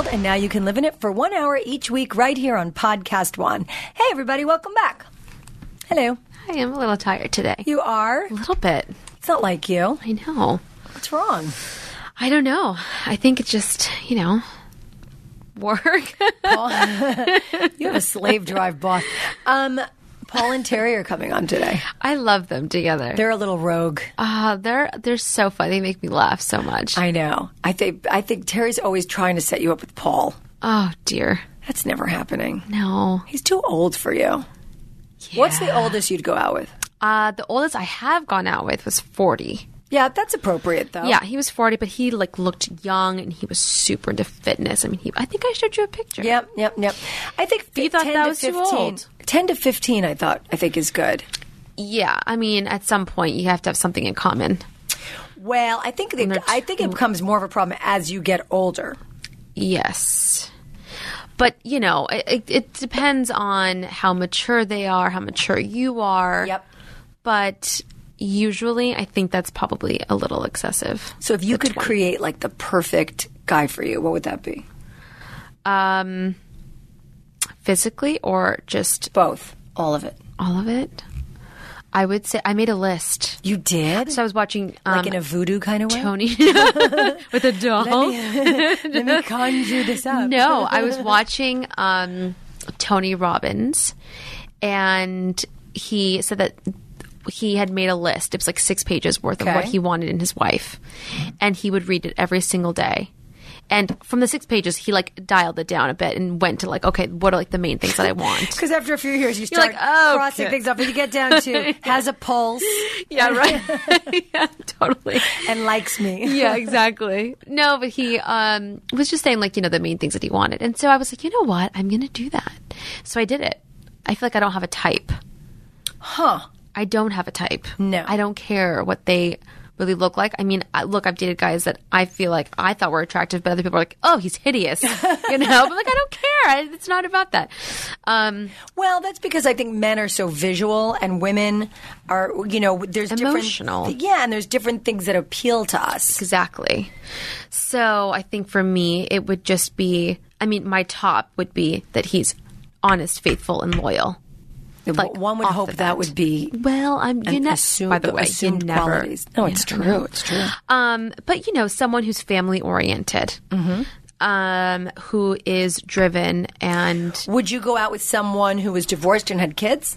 world, and now you can live in it for 1 hour each week right here on Podcast One. Hey, everybody, welcome back. Hello. Hi, I'm a little tired today. You are? A little bit. It's not like you. I know. What's wrong? I don't know. I think it's just, work. Paul, you have a slave drive boss. Paul and Terry are coming on today. I love them together. They're a little rogue. They're so funny. They make me laugh so much. I know. I think Terry's always trying to set you up with Paul. Oh, dear. That's never happening. No. He's too old for you. Yeah. What's the oldest you'd go out with? The oldest I have gone out with was 40. Yeah, that's appropriate, though. Yeah, he was 40, but he looked young and he was super into fitness. I mean, I think I showed you a picture. Yep. I think You thought 10 that to was too 15. old. 10 to 15, I think is good. Yeah, I mean, at some point you have to have something in common. Well, I think it becomes more of a problem as you get older. Yes. But, it depends on how mature they are, how mature you are. Yep. But usually I think that's probably a little excessive. So if you could create like the perfect guy for you, what would that be? Physically or just Both. All of it. all of it? I would say I made a list. You did? So I was watching like in a voodoo kind of way? Tony with a doll. Let me conjure this up. No, I was watching Tony Robbins, and he said that he had made a list. It was like 6 pages worth of what he wanted in his wife, and he would read it every single day. And from the 6 pages, he dialed it down a bit and went to okay, what are the main things that I want? Because after a few years, you start crossing things off, and you get down to has a pulse. Yeah, right. Yeah, totally. And likes me. Yeah, exactly. No, but he was just saying the main things that he wanted. And so I was like, you know what? I'm going to do that. So I did it. I feel like I don't have a type. Huh. I don't have a type. No. I don't care what they really look like. I mean, look, I've dated guys that I feel like I thought were attractive, but other people are like, oh, he's hideous. But I don't care. It's not about that. Well, that's because I think men are so visual and women are, there's emotional. And there's different things that appeal to us. Exactly. So I think for me, it would just be, my top would be that he's honest, faithful, and loyal. One would hope that would be. Well, by the way, you never. Qualities. No, it's true. No. It's true. But someone who's family oriented, who is driven, and would you go out with someone who was divorced and had kids?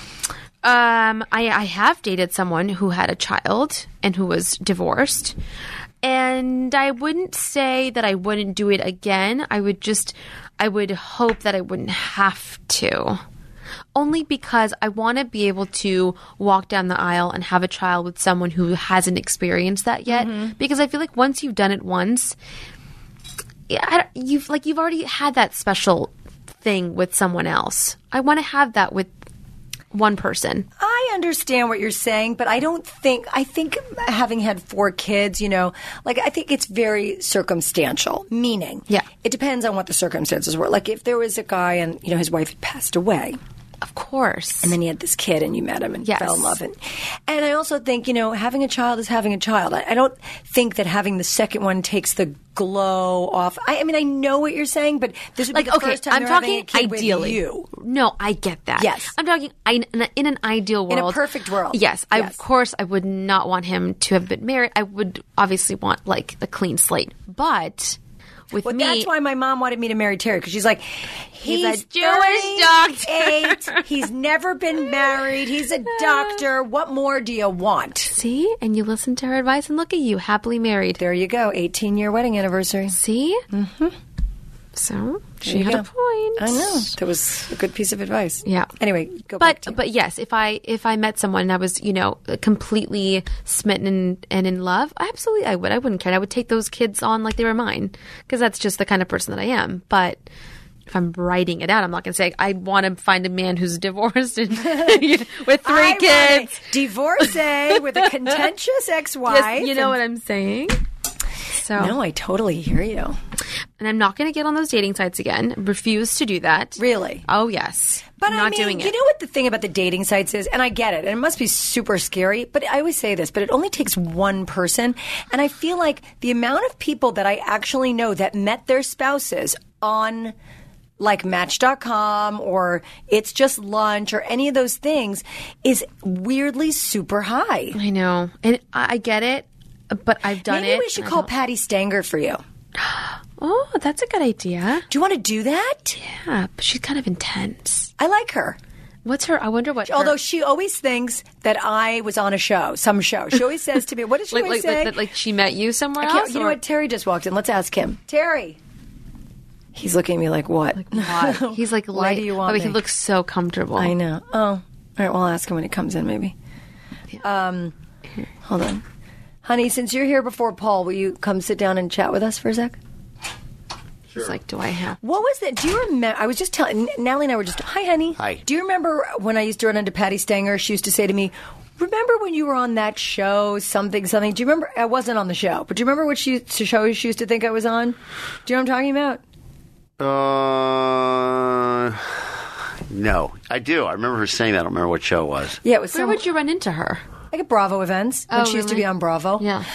I have dated someone who had a child and who was divorced, and I wouldn't say that I wouldn't do it again. I would hope that I wouldn't have to. Only because I want to be able to walk down the aisle and have a child with someone who hasn't experienced that yet. Mm-hmm. Because I feel like once you've done it once, you've already had that special thing with someone else. I want to have that with one person. I understand what you're saying, but I think having had 4 kids, I think it's very circumstantial, meaning it depends on what the circumstances were. Like if there was a guy and, his wife had passed away. Of course. And then he had this kid and you met him and fell in love. And I also think, having a child is having a child. I don't think that having the second one takes the glow off. I mean, I know what you're saying, but this would be the first time I'm talking a kid ideally. With you. No, I get that. Yes. I'm talking in an ideal world. In a perfect world. Yes. Of course, I would not want him to have been married. I would obviously want a clean slate. But with me, that's why my mom wanted me to marry Terry, because she's like, he's a Jewish doctor. He's never been married. He's a doctor. What more do you want? See? And you listen to her advice, and look at you, happily married. There you go. 18-year wedding anniversary. See? Mm-hmm. So she had a point. I know. That was a good piece of advice. Yeah. Anyway, go back to But yes, if I met someone and I was, completely smitten and in love, absolutely I would. I wouldn't care. I would take those kids on like they were mine, because that's just the kind of person that I am. But if I'm writing it out, I'm not going to say I want to find a man who's divorced and with 3 kids. Divorcee with a contentious ex-wife. Yes, you know what I'm saying? So No, I totally hear you. And I'm not going to get on those dating sites again. Refuse to do that. Really? Oh, yes. But I'm not doing it. You know what the thing about the dating sites is? And I get it. And it must be super scary. But I always say this, but it only takes one person. And I feel like the amount of people that I actually know that met their spouses on like Match.com or It's Just Lunch or any of those things is weirdly super high. I know. And I get it, but I've done it. Maybe we should call Patty Stanger for you. Oh, that's a good idea. Do you want to do that? Yeah, but she's kind of intense. I like her. What's her? I wonder what. Although she always thinks that I was on a show, some show. She always says to me, "What does she always say?" Like she met you somewhere else. You know what? Terry just walked in. Let's ask him. Terry. He's looking at me like, what? What? He's like, why do you want me? He looks so comfortable. I know. Oh, all right. Well, I'll ask him when he comes in, maybe. Yeah. Hold on. Honey, since you're here before Paul, will you come sit down and chat with us for a sec? He's like, do I have? What was that? Do you remember? I was just telling, Natalie and I were just, hi, honey. Hi. Do you remember when I used to run into Patty Stanger? She used to say to me, remember when you were on that show, something? Do you remember? I wasn't on the show, but do you remember what show she used to think I was on? Do you know what I'm talking about? No, I do. I remember her saying that. I don't remember what show it was. Yeah, it was. Where would you run into her? Like at Bravo events when she used to really? be on Bravo. Yeah.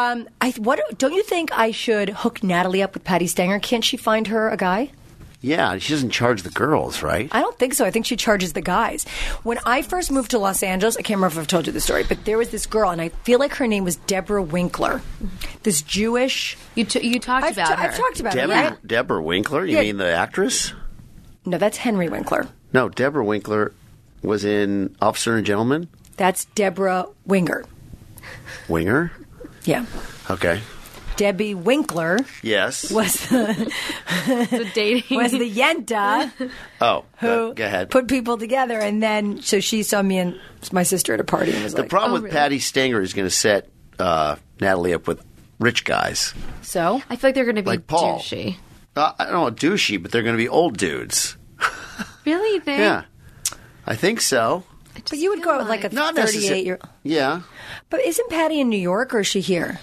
Don't you think I should hook Natalie up with Patty Stanger? Can't she find her a guy? Yeah, she doesn't charge the girls, right? I don't think so. I think she charges the guys. When I first moved to Los Angeles, I can't remember if I've told you the story, but there was this girl, and I feel like her name was Deborah Winkler. This Jewish. You talked about her. I've talked about her, right? Deborah Winkler? You mean the actress? No, that's Henry Winkler. No, Deborah Winkler was in Officer and Gentleman. That's Deborah Winger. Winger? Yeah. Okay. Debbie Winkler Yes. was the dating. was the Yenta Oh, who go ahead. put people together, and then so she saw me and my sister at a party and was The like, problem with really? Patty Stanger is going to set Natalie up with rich guys. so I feel like they're going to be Like Paul. douchey. I don't know, douchey, but they're going to be old dudes. Really? You think? Yeah. I think so. But you would go out with like a Not necessarily. 38-year. Yeah. But isn't Patty in New York or is she here?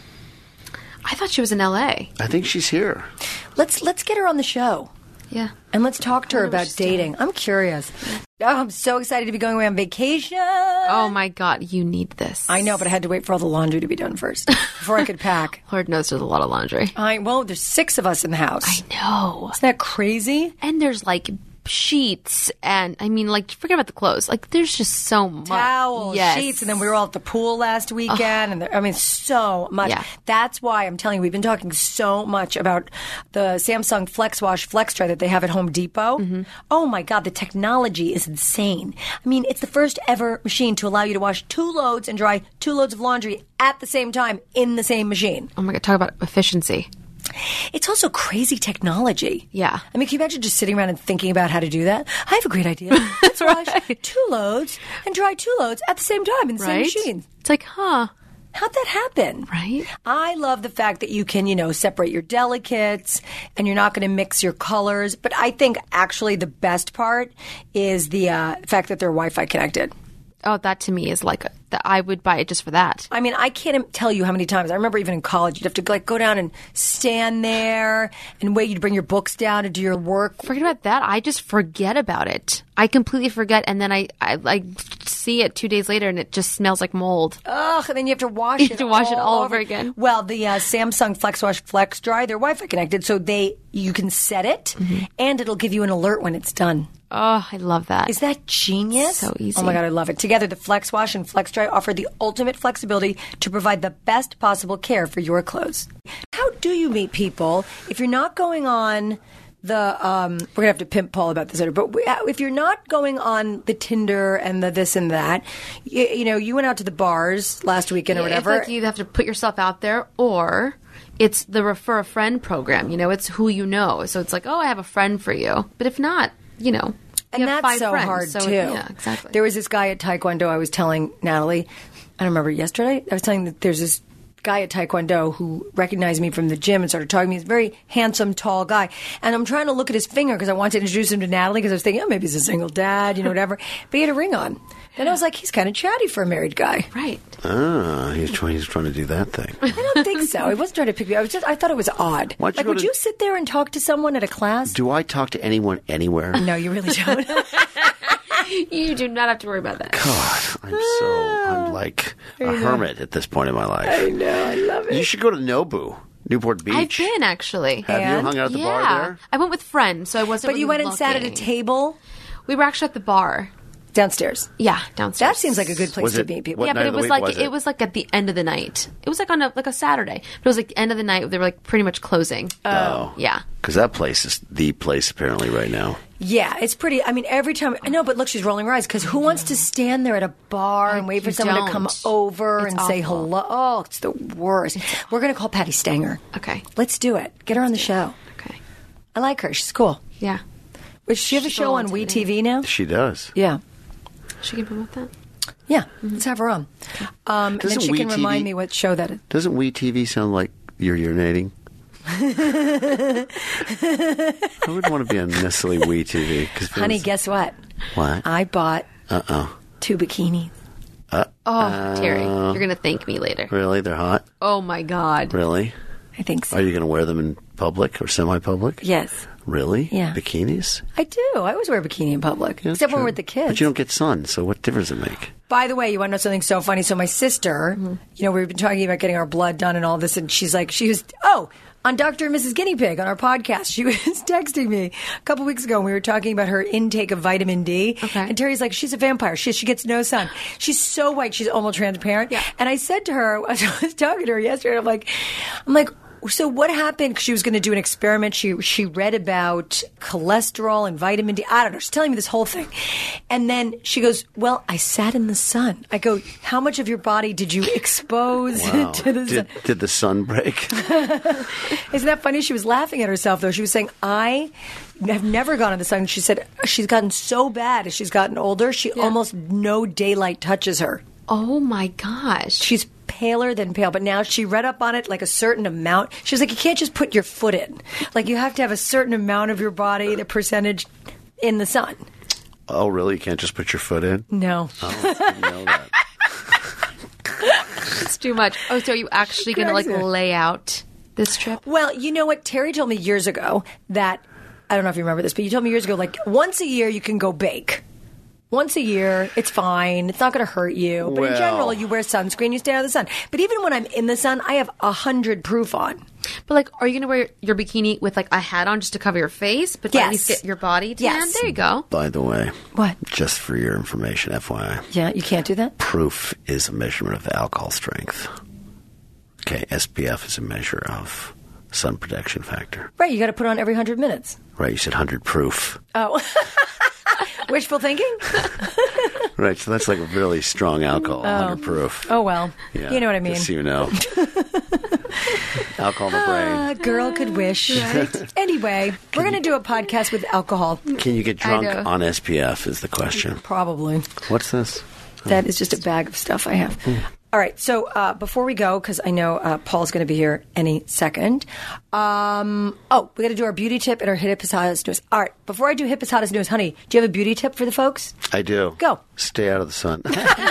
I thought she was in L.A. I think she's here. Let's get her on the show Yeah. and let's talk to her wonder what about she's doing. dating. I'm curious. Oh, I'm so excited to be going away on vacation. Oh my God, you need this. I know, but I had to wait for all the laundry to be done first before I could pack. Lord knows there's a lot of laundry. Well, there's 6 of us in the house. No. Isn't that crazy? And there's like sheets and I mean like forget about the clothes. Like there's just so much. Towels, Yes. sheets, and then we were all at the pool last weekend, and I mean, so much. Yeah. That's why I'm telling you, we've been talking so much about the Samsung Flex Wash Flex Dry that they have at Home Depot. Mm-hmm. Oh my God, the technology is insane. I mean, it's the first ever machine to allow you to wash 2 loads and dry 2 loads of laundry at the same time in the same machine. Oh my God, talk about efficiency. It's also crazy technology. Yeah. I mean, can you imagine just sitting around and thinking about how to do that? I have a great idea. Let's wash 2 loads and dry 2 loads at the same time in the same machine. It's like, huh? How'd that happen? Right. I love the fact that you can, separate your delicates and you're not going to mix your colors. But I think actually the best part is the fact that they're Wi-Fi connected. Oh, that to me is like I would buy it just for that. I mean, I can't tell you how many times. I remember even in college, you'd have to go down and stand there and wait. You'd bring your books down to do your work. Forget about that. I just forget about it. I completely forget, and then I see it 2 days later, and it just smells like mold. Ugh, and then you have to wash You it. have to wash it all over over again. Well, the Samsung Flex Wash Flex Dry, they're Wi-Fi connected, so you can set it, and it'll give you an alert when it's done. Oh, I love that. Is that genius? So easy. Oh my God, I love it. Together, the Flex Wash and Flex Dry offer the ultimate flexibility to provide the best possible care for your clothes. How do you meet people if you're not going on the, we're going to have to pimp Paul about this later, but if you're not going on the Tinder and the this and that, you went out to the bars last weekend or whatever. It's like you have to put yourself out there, or it's the refer a friend program. It's who you know. So it's like, oh, I have a friend for you. But if not, you have and that's 5 so friends, hard, so too. Yeah, exactly. There was this guy at Taekwondo I was telling Natalie, I don't remember yesterday, I was telling that there's this guy at Taekwondo who recognized me from the gym and started talking to me. He's a very handsome, tall guy. And I'm trying to look at his finger because I wanted to introduce him to Natalie because I was thinking, maybe he's a single dad, whatever. But he had a ring on. And I was like, he's kind of chatty for a married guy. Right. He's trying to do that thing. I don't think so. He wasn't trying to pick me up. I thought it was odd. Like, would you sit there and talk to someone at a class? Do I talk to anyone anywhere? No, you really don't. You do not have to worry about that. God, I'm like a hermit at this point in my life. I know. I love it. You should go to Nobu, Newport Beach. I've been, actually. Have you hung out at the bar there? I went with friends, so I wasn't But you went and sat at a table? We were actually at the bar. Downstairs. Yeah, downstairs. That seems like a good place to meet people. Yeah, but it was like at the end of the night. It was like on a Saturday. But it was like the end of the night. They were like pretty much closing. Oh. Yeah. Because that place is the place apparently right now. Yeah, it's pretty. I mean, every time. I know, but look, she's rolling her eyes because who wants to stand there at a bar and wait for someone to come over and say hello? Oh, it's the worst. We're going to call Patty Stanger. Okay. Let's do it. Get her on the show. Okay. I like her. She's cool. Yeah. Does she have a show on WeTV now? She does. Yeah. She can promote that? Yeah. Let's have her on. And then she can remind me what show that is. Doesn't WeTV sound like you're urinating? I wouldn't want to be on necessarily WeTV. Honey, guess what? What? I bought 2 bikinis. Terry, you're going to thank me later. Really? They're hot? Oh, my God. Really? I think so. Are you going to wear them in public or semi-public? Yes. Really? Yeah. Bikinis? I do. I always wear a bikini in public, Yeah, except when true. we're with the kids. But you don't get sun, so what difference does it make? By the way, you want to know something so funny? So my sister, we've been talking about getting our blood done and all this, and she was on Dr. and Mrs. Guinea Pig on our podcast. She was texting me a couple weeks ago, and we were talking about her intake of vitamin D. Okay. And Terry's like, she's a vampire. She gets no sun. She's so white. She's almost transparent. Yeah. And I said to her, as I was talking to her yesterday, I'm like, so what happened? 'Cause she was going to do an experiment. She read about cholesterol and vitamin D. I don't know. She's telling me this whole thing. And then she goes, well, I sat in the sun. I go, how much of your body did you expose to the sun? Did the sun break? Isn't that funny? She was laughing at herself, though. She was saying, I have never gone in the sun. She said she's gotten so bad as she's gotten older, almost no daylight touches her. Oh, my gosh. She's paler than pale, but now she read up on it like a certain amount. She was like, you can't just put your foot in. Like, you have to have a certain amount of your body, the percentage in the sun. Oh, really? You can't just put your foot in? No. Oh, I didn't know that. It's too much. Oh, so are you actually going to lay out this trip? Well, you know what? Terry told me years ago that, I don't know if you remember this, but you told me years ago, once a year you can go bake. Once a year, it's fine. It's not going to hurt you. But in general, you wear sunscreen, you stay out of the sun. But even when I'm in the sun, I have 100 proof on. But, are you going to wear your bikini with, a hat on just to cover your face? But at least get your body tan? Yes. There you go. By the way. What? Just for your information, FYI. Yeah, you can't do that? Proof is a measurement of alcohol strength. Okay, SPF is a measure of sun protection factor. Right, you got to put on every 100 minutes. Right, you said 100 proof. Oh. Wishful thinking? Right, so that's like a really strong alcohol, 100 proof. Oh, well. Yeah, you know what I mean. Just so you know. Alcohol in the brain. A girl could wish. Right. Anyway, we're going to do a podcast with alcohol. Can you get drunk on SPF is the question. Probably. What's this? That is just a bag of stuff I have. All right, so before we go, because I know Paul's going to be here any second. We got to do our beauty tip and our hit his hottest news. All right, before I do hip his hottest news, honey, do you have a beauty tip for the folks? I do. Go. Stay out of the sun.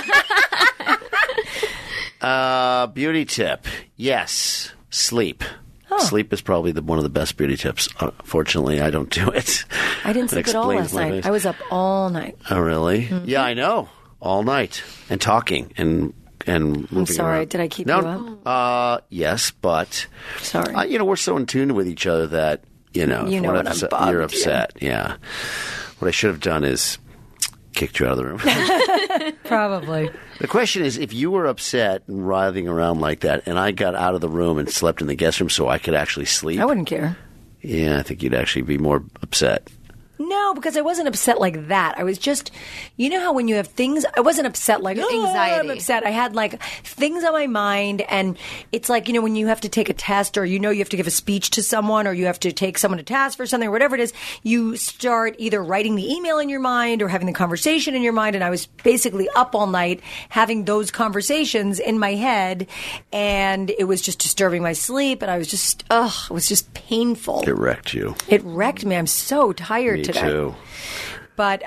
Beauty tip. Yes, sleep. Oh. Sleep is probably one of the best beauty tips. Fortunately, I don't do it. I didn't sleep at all last night. I was up all night. Oh, really? Mm-hmm. Yeah, I know. All night. And talking and moving I'm sorry. around. Did I keep you up? Yes, but... Sorry. We're so in tune with each other that, when I'm bugged, you're upset. Yeah. What I should have done is kicked you out of the room. Probably. The question is, if you were upset and writhing around like that, and I got out of the room and slept in the guest room so I could actually sleep... I wouldn't care. Yeah, I think you'd actually be more upset. No, because I wasn't upset like that. I was just, you know how when you have things, I wasn't upset like, anxiety. I'm upset. I had things on my mind, and it's like, when you have to take a test or you have to give a speech to someone or you have to take someone to task for something or whatever it is, you start either writing the email in your mind or having the conversation in your mind, and I was basically up all night having those conversations in my head, and it was just disturbing my sleep, and I was just, it was just painful. It wrecked you. It wrecked me. I'm so tired today. Me too. But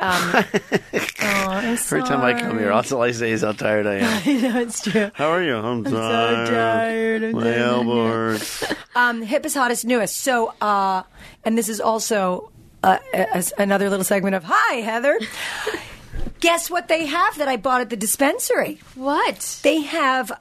every time I come here, all I say is how tired I am. I know, it's true. How are you? I'm so tired. My elbow hurts. Hippest, hottest, newest. So, and this is also another little segment of Hi, Heather. Guess what they have that I bought at the dispensary? What? They have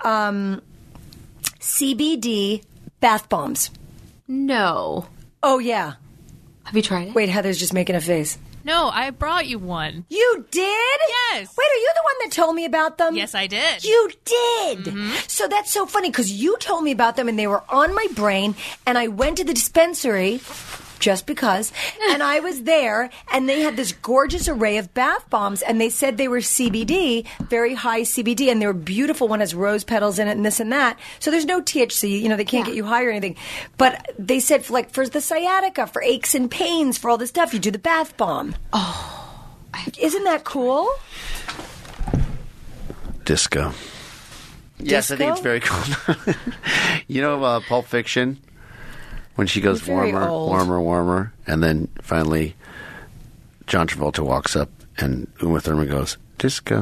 CBD bath bombs. No. Oh, yeah. Have you tried it? Wait, Heather's just making a face. No, I brought you one. You did? Yes. Wait, are you the one that told me about them? Yes, I did. You did? So that's so funny because you told me about them and they were on my brain and I went to the dispensary just because, and I was there and they had this gorgeous array of bath bombs and they said they were CBD, very high CBD, and they were beautiful. One has rose petals in it and this and that. So there's no THC, they can't get you high or anything. But they said for the sciatica, for aches and pains, for all this stuff, you do the bath bomb. Oh. Isn't that cool? Disco. Yes, I think it's very cool. Pulp Fiction? When she goes warmer, and then finally John Travolta walks up and Uma Thurman goes, disco.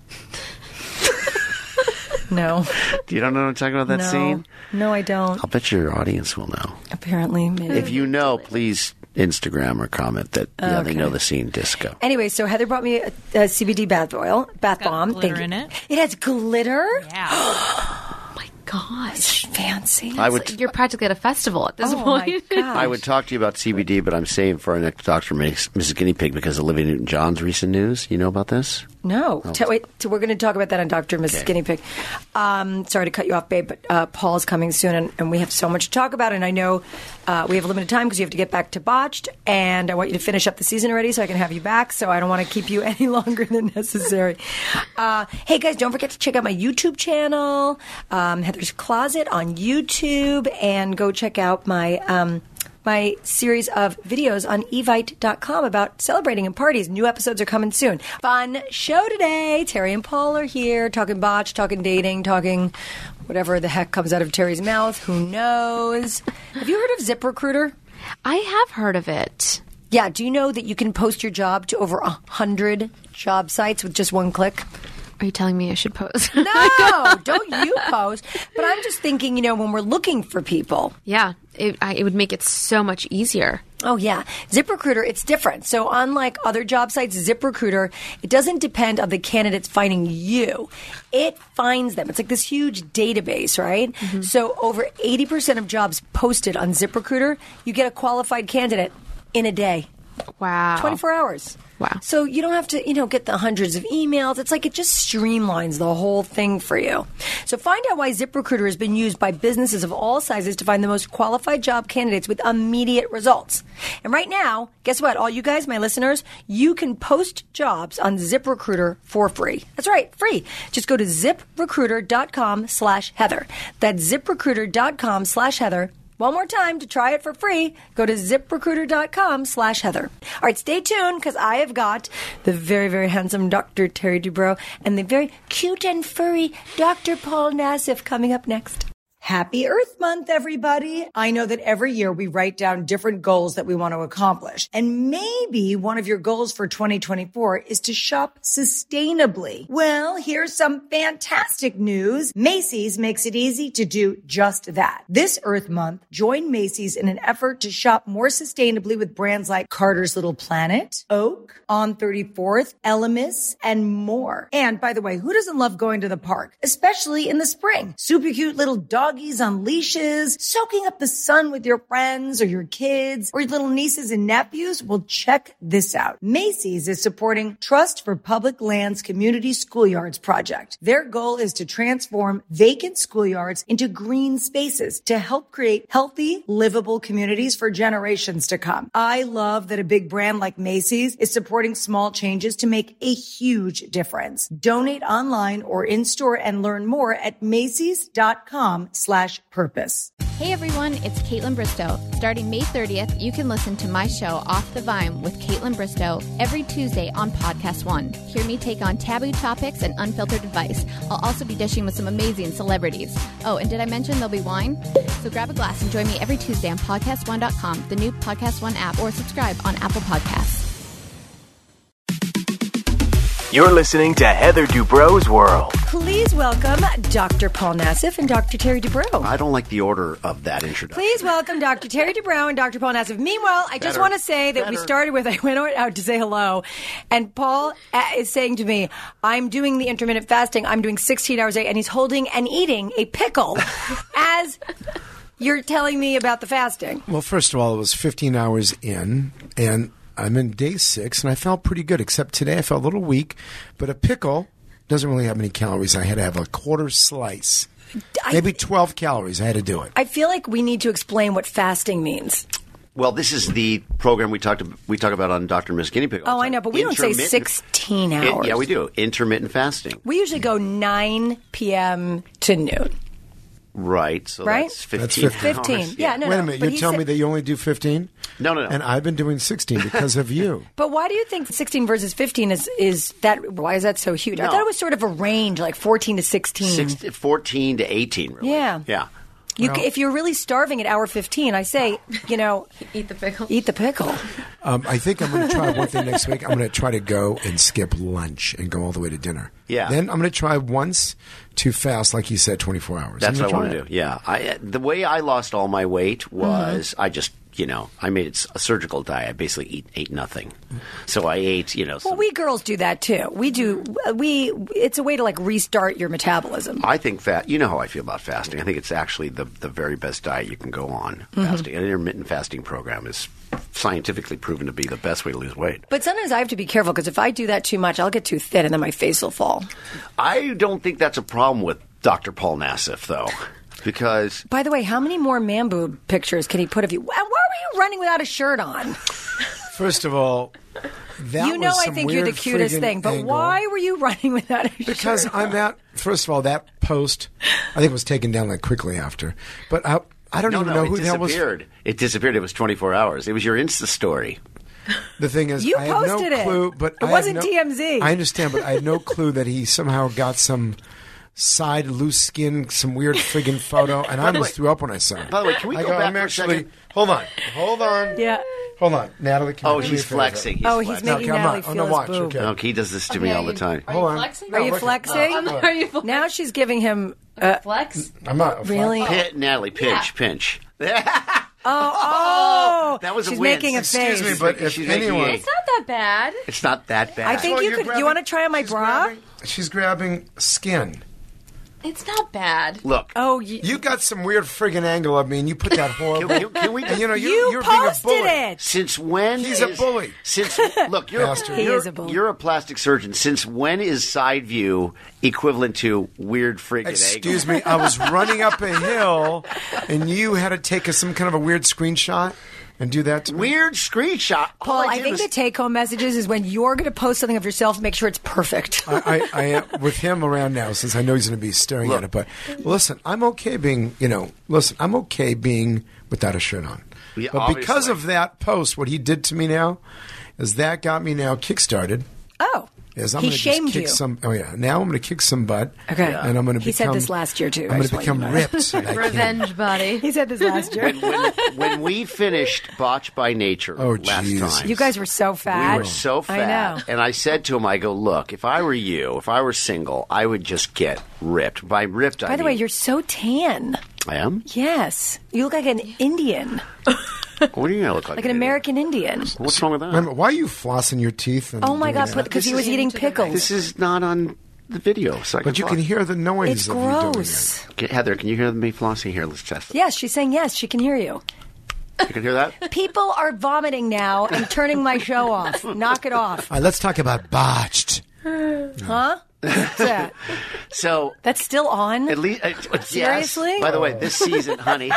No. You don't know what I'm talking about, that scene? No, I don't. I'll bet your audience will know. Apparently, maybe. If you know, please Instagram or comment that they know the scene, disco. Anyway, so Heather brought me a CBD bath bomb. Glitter in it. It has glitter? Yeah. Gosh, fancy. You're practically at a festival at this point. My gosh. I would talk to you about CBD, but I'm saving for our next Dr. Mrs. Guinea Pig because of Olivia Newton-John's recent news. You know about this? No. Wait, so we're going to talk about that on Dr. and Mrs. Guinea Pig. Sorry to cut you off, babe, but Paul's coming soon, and we have so much to talk about, and I know we have a limited time because you have to get back to Botched, and I want you to finish up the season already so I can have you back, so I don't want to keep you any longer than necessary. Hey, guys, don't forget to check out my YouTube channel, Heather's Closet on YouTube, and go check out my series of videos on evite.com about celebrating and parties. New episodes are coming soon. Fun show today. Terry and Paul are here talking botch, talking dating, talking whatever the heck comes out of Terry's mouth. Who knows? Have you heard of ZipRecruiter? I have heard of it. Yeah. Do you know that you can post your job to over 100 job sites with just one click? Are you telling me I should post? No, don't you post. But I'm just thinking, when we're looking for people. Yeah, it would make it so much easier. Oh, yeah. ZipRecruiter, it's different. So unlike other job sites, ZipRecruiter, it doesn't depend on the candidates finding you. It finds them. It's like this huge database, right? Mm-hmm. So over 80% of jobs posted on ZipRecruiter, you get a qualified candidate in a day. Wow. 24 hours. Wow. So you don't have to, get the hundreds of emails. It's like it just streamlines the whole thing for you. So find out why ZipRecruiter has been used by businesses of all sizes to find the most qualified job candidates with immediate results. And right now, guess what? All you guys, my listeners, you can post jobs on ZipRecruiter for free. That's right, free. Just go to ZipRecruiter.com/Heather. That's ZipRecruiter.com/Heather. One more time to try it for free, go to ZipRecruiter.com/Heather. All right, stay tuned because I have got the very, very handsome Dr. Terry Dubrow and the very cute and furry Dr. Paul Nassif coming up next. Happy Earth Month, everybody. I know that every year we write down different goals that we want to accomplish. And maybe one of your goals for 2024 is to shop sustainably. Well, here's some fantastic news. Macy's makes it easy to do just that. This Earth Month, join Macy's in an effort to shop more sustainably with brands like Carter's Little Planet, Oak, On 34th, Elemis, and more. And by the way, who doesn't love going to the park, especially in the spring? Super cute little doggies on leashes, soaking up the sun with your friends or your kids or your little nieces and nephews. Well, check this out. Macy's is supporting Trust for Public Lands Community Schoolyards project. Their goal is to transform vacant schoolyards into green spaces to help create healthy, livable communities for generations to come. I love that a big brand like Macy's is supporting small changes to make a huge difference. Donate online or in store and learn more at Macys.com/purpose. Hey everyone, it's Caitlin Bristow. Starting May 30th, you can listen to my show Off the Vine with Caitlin Bristow every Tuesday on Podcast One. Hear me take on taboo topics and unfiltered advice. I'll also be dishing with some amazing celebrities. Oh, and did I mention there'll be wine? So grab a glass and join me every Tuesday on PodcastOne.com, the new Podcast One app, or subscribe on Apple Podcasts. You're listening to Heather Dubrow's World. Please welcome Dr. Paul Nassif and Dr. Terry Dubrow. I don't like the order of that introduction. Please welcome Dr. Terry Dubrow and Dr. Paul Nassif. Meanwhile, I just want to say that we started with, I went out to say hello, and Paul is saying to me, I'm doing the intermittent fasting. I'm doing 16 hours a day, and he's holding and eating a pickle as you're telling me about the fasting. Well, first of all, it was 15 hours in, and I'm in day 6, and I felt pretty good, except today I felt a little weak. But a pickle doesn't really have many calories. I had to have a quarter slice. Maybe 12 calories. I had to do it. I feel like we need to explain what fasting means. Well, this is the program we talk about on Dr. Miss Guinea Pig. Oh, I know, but we don't say 16 hours. Yeah, we do. Intermittent fasting. We usually go 9 p.m. to noon. Right. So that's 15. That's 15. Yeah, no, Wait a minute. You're telling me that you only do 15? No. And I've been doing 16 because of you. But why do you think 16 versus 15 is that? Why is that so huge? No. I thought it was sort of a range, like 14 to 16. 14 to 18, really. Yeah. Yeah. If you're really starving at hour 15, I say, eat the pickle. Eat the pickle. I think I'm going to try one thing next week. I'm going to try to go and skip lunch and go all the way to dinner. Yeah. Then I'm going to try once to fast, like you said, 24 hours. That's what I want to do. Yeah. The way I lost all my weight was I just, I made it a surgical diet. I basically ate nothing. So I ate, Well, we girls do that too. It's a way to like restart your metabolism. I think you know how I feel about fasting. I think it's actually the very best diet you can go on, fasting. An intermittent fasting program is scientifically proven to be the best way to lose weight. But sometimes I have to be careful because if I do that too much, I'll get too thin and then my face will fall. I don't think that's a problem with Dr. Paul Nassif, though. Because, by the way, how many more man boob pictures can he put of you? Why were you running without a shirt on? First of all, that was some I think weird you're the cutest thing, but angle. Why were you running without a shirt? Because first of all, that post, I think, was taken down like quickly after. But I don't even know who the hell was. It disappeared. It was 24 hours. It was your Insta story. The thing is, you I had no clue, but it wasn't TMZ. I understand, but I had no clue that he somehow got some side loose skin, some weird friggin' photo, and I almost threw up when I saw it. By the way, can we go back for a second? Hold on. Yeah. Hold on, Natalie. He's flexing. He's making Natalie feel his boob. Okay, he does this to me all the time. Hold on. Flexing? Are you flexing? Are you flexing? Now she's giving him flex. I'm not really. Natalie, pinch. Oh, that was a she's win. making a face. Excuse me, but if anyone, it's not that bad. It's not that bad. I think you could. You want to try on my bra? She's grabbing skin. It's not bad. Look. Oh, you got some weird friggin' angle of me, and you put that horrible. Can we? And, you you're posted being a bully. it. Since when? He's a bully. Look, He is a bully. You're a plastic surgeon. Since when is side view equivalent to weird friggin' angle? Excuse me, I was running up a hill, and you had to take some kind of a weird screenshot and do that to me. Weird screenshot. Paul, I think the take-home messages is when you're going to post something of yourself, make sure it's perfect. I am with him around now, since I know he's going to be staring at it. But listen, I'm okay being, I'm okay being without a shirt on. Yeah, but obviously. because of that post, what he did to me now is that got me now kickstarted. Oh. Is I'm he gonna shamed just kick you. Some. Oh yeah, now I'm going to kick some butt. Okay, and I'm going to. He said this last year too. I'm going to become ripped. Revenge body. He said this last year. When we finished Botched by Nature last time, you guys were so fat. We were so fat. I know. And I said to him, I go, look, if I were you, if I were single, I would just get ripped. By ripped, By the way, you're so tan. I am? Yes, you look like an Indian. What do you look like? Like an American Indian. What's wrong with that? Why are you flossing your teeth? And oh my God! Because he was eating pickles. This is not on the video, so but you can hear the noise. It's of gross. You doing it. Heather, can you hear me flossing? Here, let's test it. Yes, she's saying yes. She can hear you. You can hear that? People are vomiting now and turning my show off. Knock it off. All right, let's talk about Botched. Huh? What's that? So that's still on? At least seriously? Yes. By the way, this season, honey.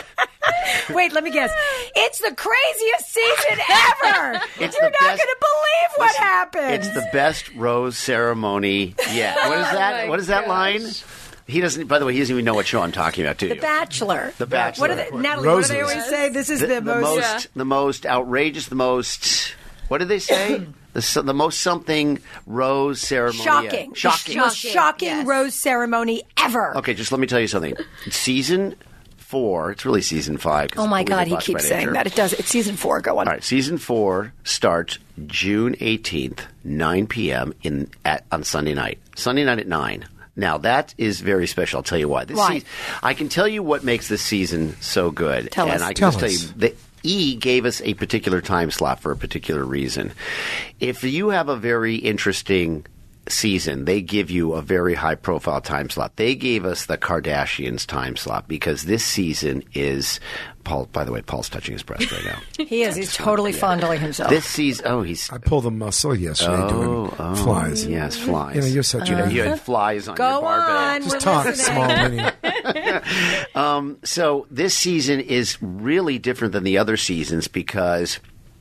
Wait, let me guess. It's the craziest season ever. You're not going to believe what happened. It's the best rose ceremony yet. What is that? What is that line? He doesn't. By the way, he doesn't even know what show I'm talking about. Do you? The Bachelor. The Bachelor. What are they, Natalie? Roses. What do they always say? This is the most outrageous. The most. What did they say? The most something rose ceremony. Shocking. Most shocking rose ceremony ever. Okay, just let me tell you something. Season 4, it's really season 5. Oh my God, he keeps saying that. It does. It's season 4. Go on. All right, season 4 starts June 18th, 9 p.m. on Sunday night. Sunday night at 9. Now, that is very special. I'll tell you why. Why? I can tell you what makes this season so good. Tell us. I can just tell you, the E gave us a particular time slot for a particular reason. If you have a very interesting season, they give you a very high-profile time slot. They gave us the Kardashians time slot because this season is Paul. By the way, Paul's touching his breast right now. He is. He's totally fondling himself. This season, he's. I pulled a muscle yesterday doing flies. Yes, flies. You're such a. You had flies on Go your barbell. on. Just We're talk, listening. small mini. So this season is really different than the other seasons because,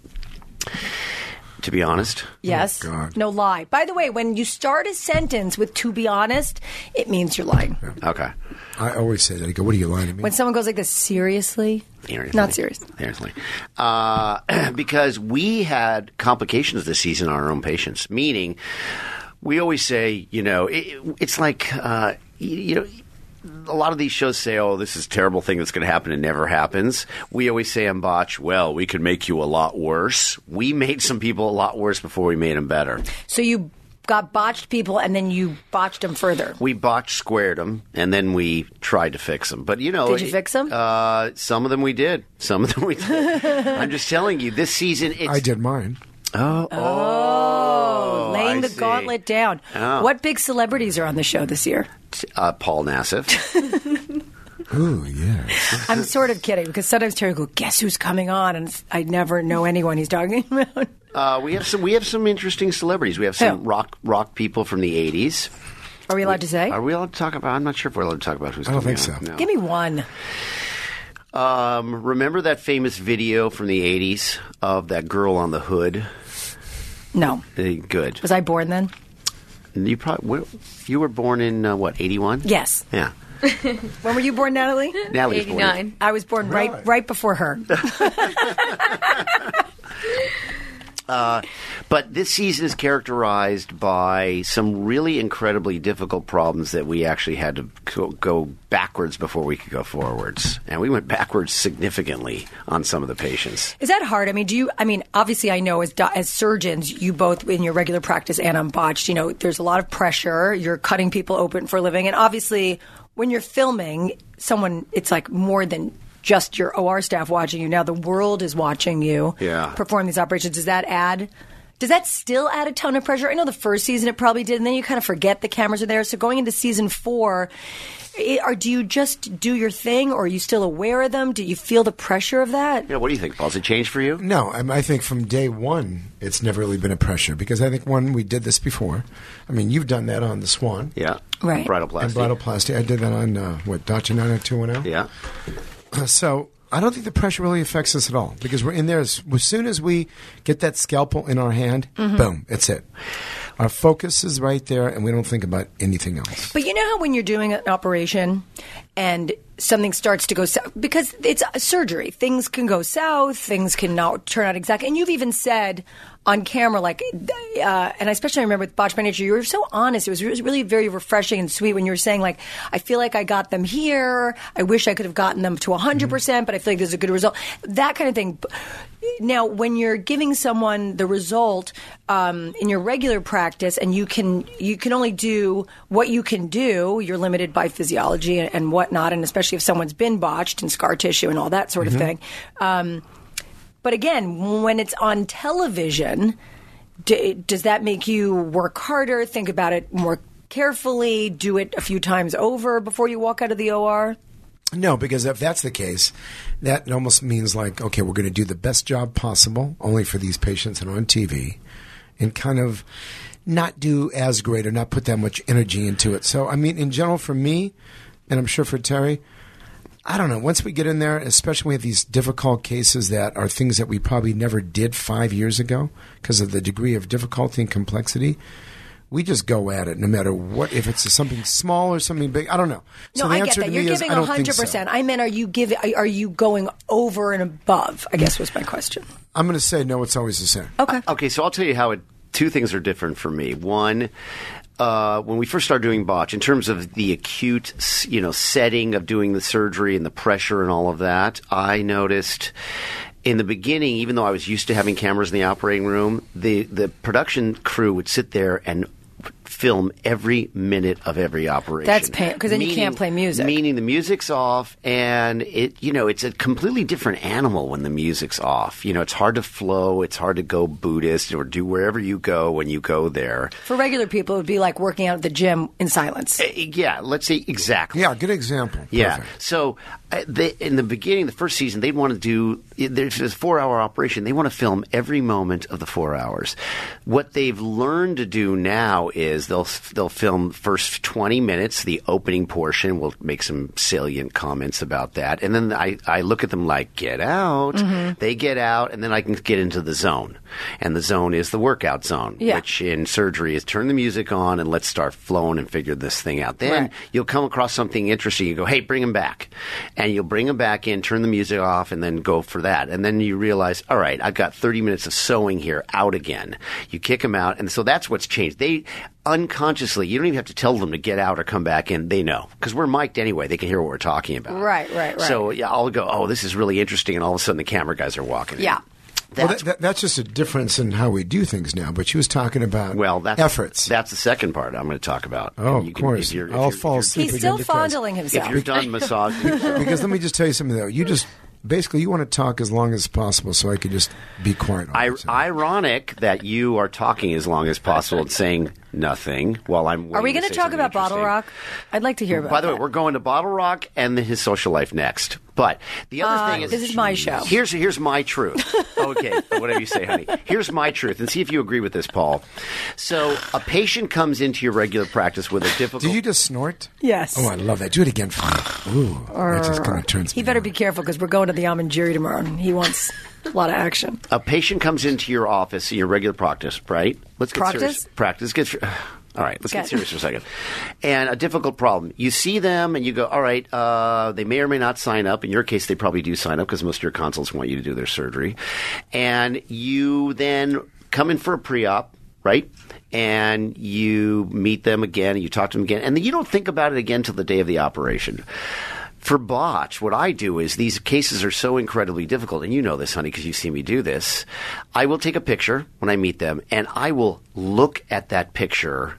to be honest, Yes. Oh, God. No lie. By the way, when you start a sentence with "to be honest," it means you're lying. okay. I always say that. I go, what are you lying to me? When someone goes like this, seriously? Seriously. Not seriously. Seriously. Because we had complications this season on our own patients, meaning we always say, it's like, a lot of these shows say, oh, this is a terrible thing that's going to happen. It never happens. We always say on Botch, well, we could make you a lot worse. We made some people a lot worse before we made them better. So you got botched people and then you botched them further. We botched squared them, and then we tried to fix them. But, Did you fix them? Some of them we did. Some of them we did. I'm just telling you, this season it's... I did mine. Laying I the see. gauntlet down. Oh. What big celebrities are on the show this year? Paul Nassif. Ooh, yeah. I'm sort of kidding because sometimes Terry will go, guess who's coming on? And I never know anyone he's talking about. We have some interesting celebrities. We have some rock people from the 80s. Are we allowed to say? Are we allowed to talk about? I'm not sure if we're allowed to talk about who's I don't coming think on. so. No. Give me one. Remember that famous video from the 80s of that girl on the hood? No. Good. Was I born then? You were born in 81? Yes. Yeah. When were you born, Natalie? Natalie's born. 89. I was born right before her. But this season is characterized by some really incredibly difficult problems that we actually had to go backwards before we could go forwards. And we went backwards significantly on some of the patients. Is that hard? I mean, obviously I know as surgeons, you both in your regular practice and on Botched, there's a lot of pressure. You're cutting people open for a living. And obviously when you're filming someone, it's like more than just your OR staff watching you. Now the world is watching you perform these operations. Does that still add a ton of pressure? I know the first season it probably did, and then you kind of forget the cameras are there. So going into season 4, do you just do your thing, or are you still aware of them? Do you feel the pressure of that? What do you think, Paul? Has it changed for you? No, I think from day one, it's never really been a pressure because I think, we did this before. I mean, you've done that on the Swan. Yeah. Right. Bridalplasty. And bridalplasty. I did that on, Dacia 90210? Yeah. So I don't think the pressure really affects us at all because we're in there as soon as we get that scalpel in our hand, boom, it's it. Our focus is right there, and we don't think about anything else. But you know how when you're doing an operation and something starts to go south, because it's a surgery, things can go south, things can not turn out exactly. And you've even said on camera, and I especially remember with Botched by Nature, you were so honest. It was really very refreshing and sweet when you were saying, I feel like I got them here. I wish I could have gotten them to 100%, but I feel like there's a good result. That kind of thing. Now, when you're giving someone the result in your regular practice, and you can only do what you can do, you're limited by physiology and whatnot, and especially if someone's been botched and scar tissue and all that sort of thing. But again, when it's on television, does that make you work harder, think about it more carefully, do it a few times over before you walk out of the OR? No, because if that's the case, that almost means okay, we're going to do the best job possible only for these patients and on TV and kind of not do as great or not put that much energy into it. So, I mean, in general, for me, and I'm sure for Terry, I don't know. Once we get in there, especially with these difficult cases that are things that we probably never did 5 years ago because of the degree of difficulty and complexity, we just go at it no matter what, if it's something small or something big. I don't know. No, so the I answer get that. to me You're is, giving I don't think 100%. so. I meant, are you going over and above, I guess was my question. I'm going to say no, it's always the same. Okay. Okay, so I'll tell you how it two things are different for me. One, when we first started doing botch, in terms of the acute, setting of doing the surgery and the pressure and all of that, I noticed in the beginning, even though I was used to having cameras in the operating room, the production crew would sit there and film every minute of every operation. That's pain, because then you can't play music. Meaning the music's off, and it's a completely different animal when the music's off. It's hard to flow, it's hard to go Buddhist or do wherever you go when you go there. For regular people, it would be like working out at the gym in silence. Yeah, let's say exactly. Yeah, good example. Yeah. Perfect. So in the beginning, the first season, they'd want to do – there's a 4-hour operation. They want to film every moment of the 4 hours. What they've learned to do now is they'll film first 20 minutes, the opening portion. We'll make some salient comments about that. And then I look at them like, get out. Mm-hmm. They get out, and then I can get into the zone. And the zone is the workout zone, which in surgery is turn the music on and let's start flowing and figure this thing out. Then you'll come across something interesting. You go, hey, bring him back. And you'll bring them back in, turn the music off, and then go for that. And then you realize, all right, I've got 30 minutes of sewing here, out again. You kick them out. And so that's what's changed. They unconsciously, you don't even have to tell them to get out or come back in. They know. Because we're mic'd anyway. They can hear what we're talking about. Right. So I'll go, oh, this is really interesting. And all of a sudden the camera guys are walking in. Yeah. That's just a difference in how we do things now. But she was talking about efforts. That's the second part I'm going to talk about. Oh, of course. I'll fall asleep. He's still fondling himself. If you're done massaging yourself. Because let me just tell you something, though. Basically, you want to talk as long as possible so I could just be quiet. Ironic that you are talking as long as possible and saying nothing while I'm. Are we going to talk about Bottle Rock? I'd like to hear about that. By the way, we're going to Bottle Rock and his social life next. But the other thing is... This is my show. Here's my truth. Okay, whatever you say, honey. Here's my truth. And see if you agree with this, Paul. So a patient comes into your regular practice with a difficult... Did you just snort? Yes. Oh, I love that. Do it again for me. Ooh, that just kind of turns me He better on. be careful because we're going to the Amanjiri tomorrow. He wants a lot of action. A patient comes into your office in your regular practice, right? Let's get serious. Practice. All right, let's get serious for a second. And a difficult problem. You see them and you go, all right, they may or may not sign up. In your case, they probably do sign up because most of your consults want you to do their surgery. And you then come in for a pre-op, right? And you meet them again and you talk to them again. And then you don't think about it again till the day of the operation. For botch, what I do is these cases are so incredibly difficult, and you know this, honey, because you see me do this. I will take a picture when I meet them, and I will look at that picture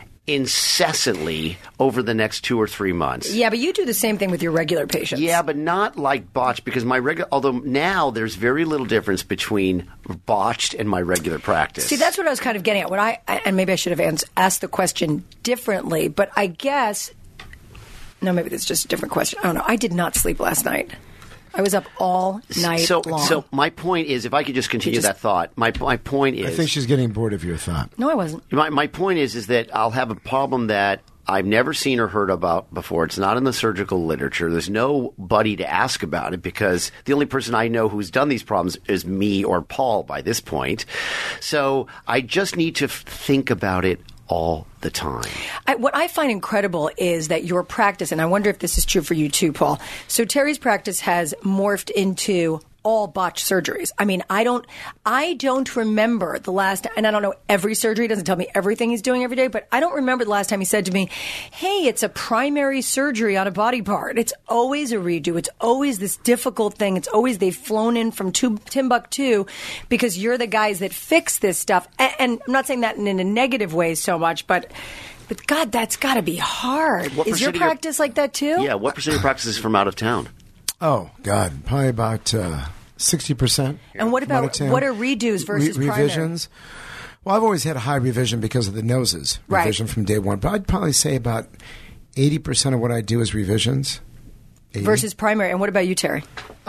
incessantly over the next 2 or 3 months. Yeah, but you do the same thing with your regular patients. Yeah, but not like botched, because although now there's very little difference between botched and my regular practice. See, that's what I was kind of getting at. And maybe I should have asked the question differently, but I guess... No, maybe that's just a different question. I don't know. I did not sleep last night. I was up all night long. So my point is, if I could just continue that thought, my point is... I think she's getting bored of your thought. No, I wasn't. My point is that I'll have a problem that I've never seen or heard about before. It's not in the surgical literature. There's nobody to ask about it because the only person I know who's done these problems is me or Paul by this point. So I just need to think about it all the time. What I find incredible is that your practice, and I wonder if this is true for you too, Paul. So Terry's practice has morphed into all botched surgeries. I mean, I don't remember the last, and I don't know every surgery, doesn't tell me everything he's doing every day, but I don't remember the last time he said to me, hey, it's a primary surgery on a body part. It's always a redo. It's always this difficult thing. It's always they've flown in from Timbuktu because you're the guys that fix this stuff. And I'm not saying that in a negative way so much, but God, that's got to be hard. Is your practice like that too? Yeah. What percent of your practice is from out of town? Oh, God, probably about 60%. And what are redos versus revisions? Primary? Well, I've always had a high revision because of the noses. Revision from day one. But I'd probably say about 80% of what I do is revisions. 80. Versus primary. And what about you, Terry?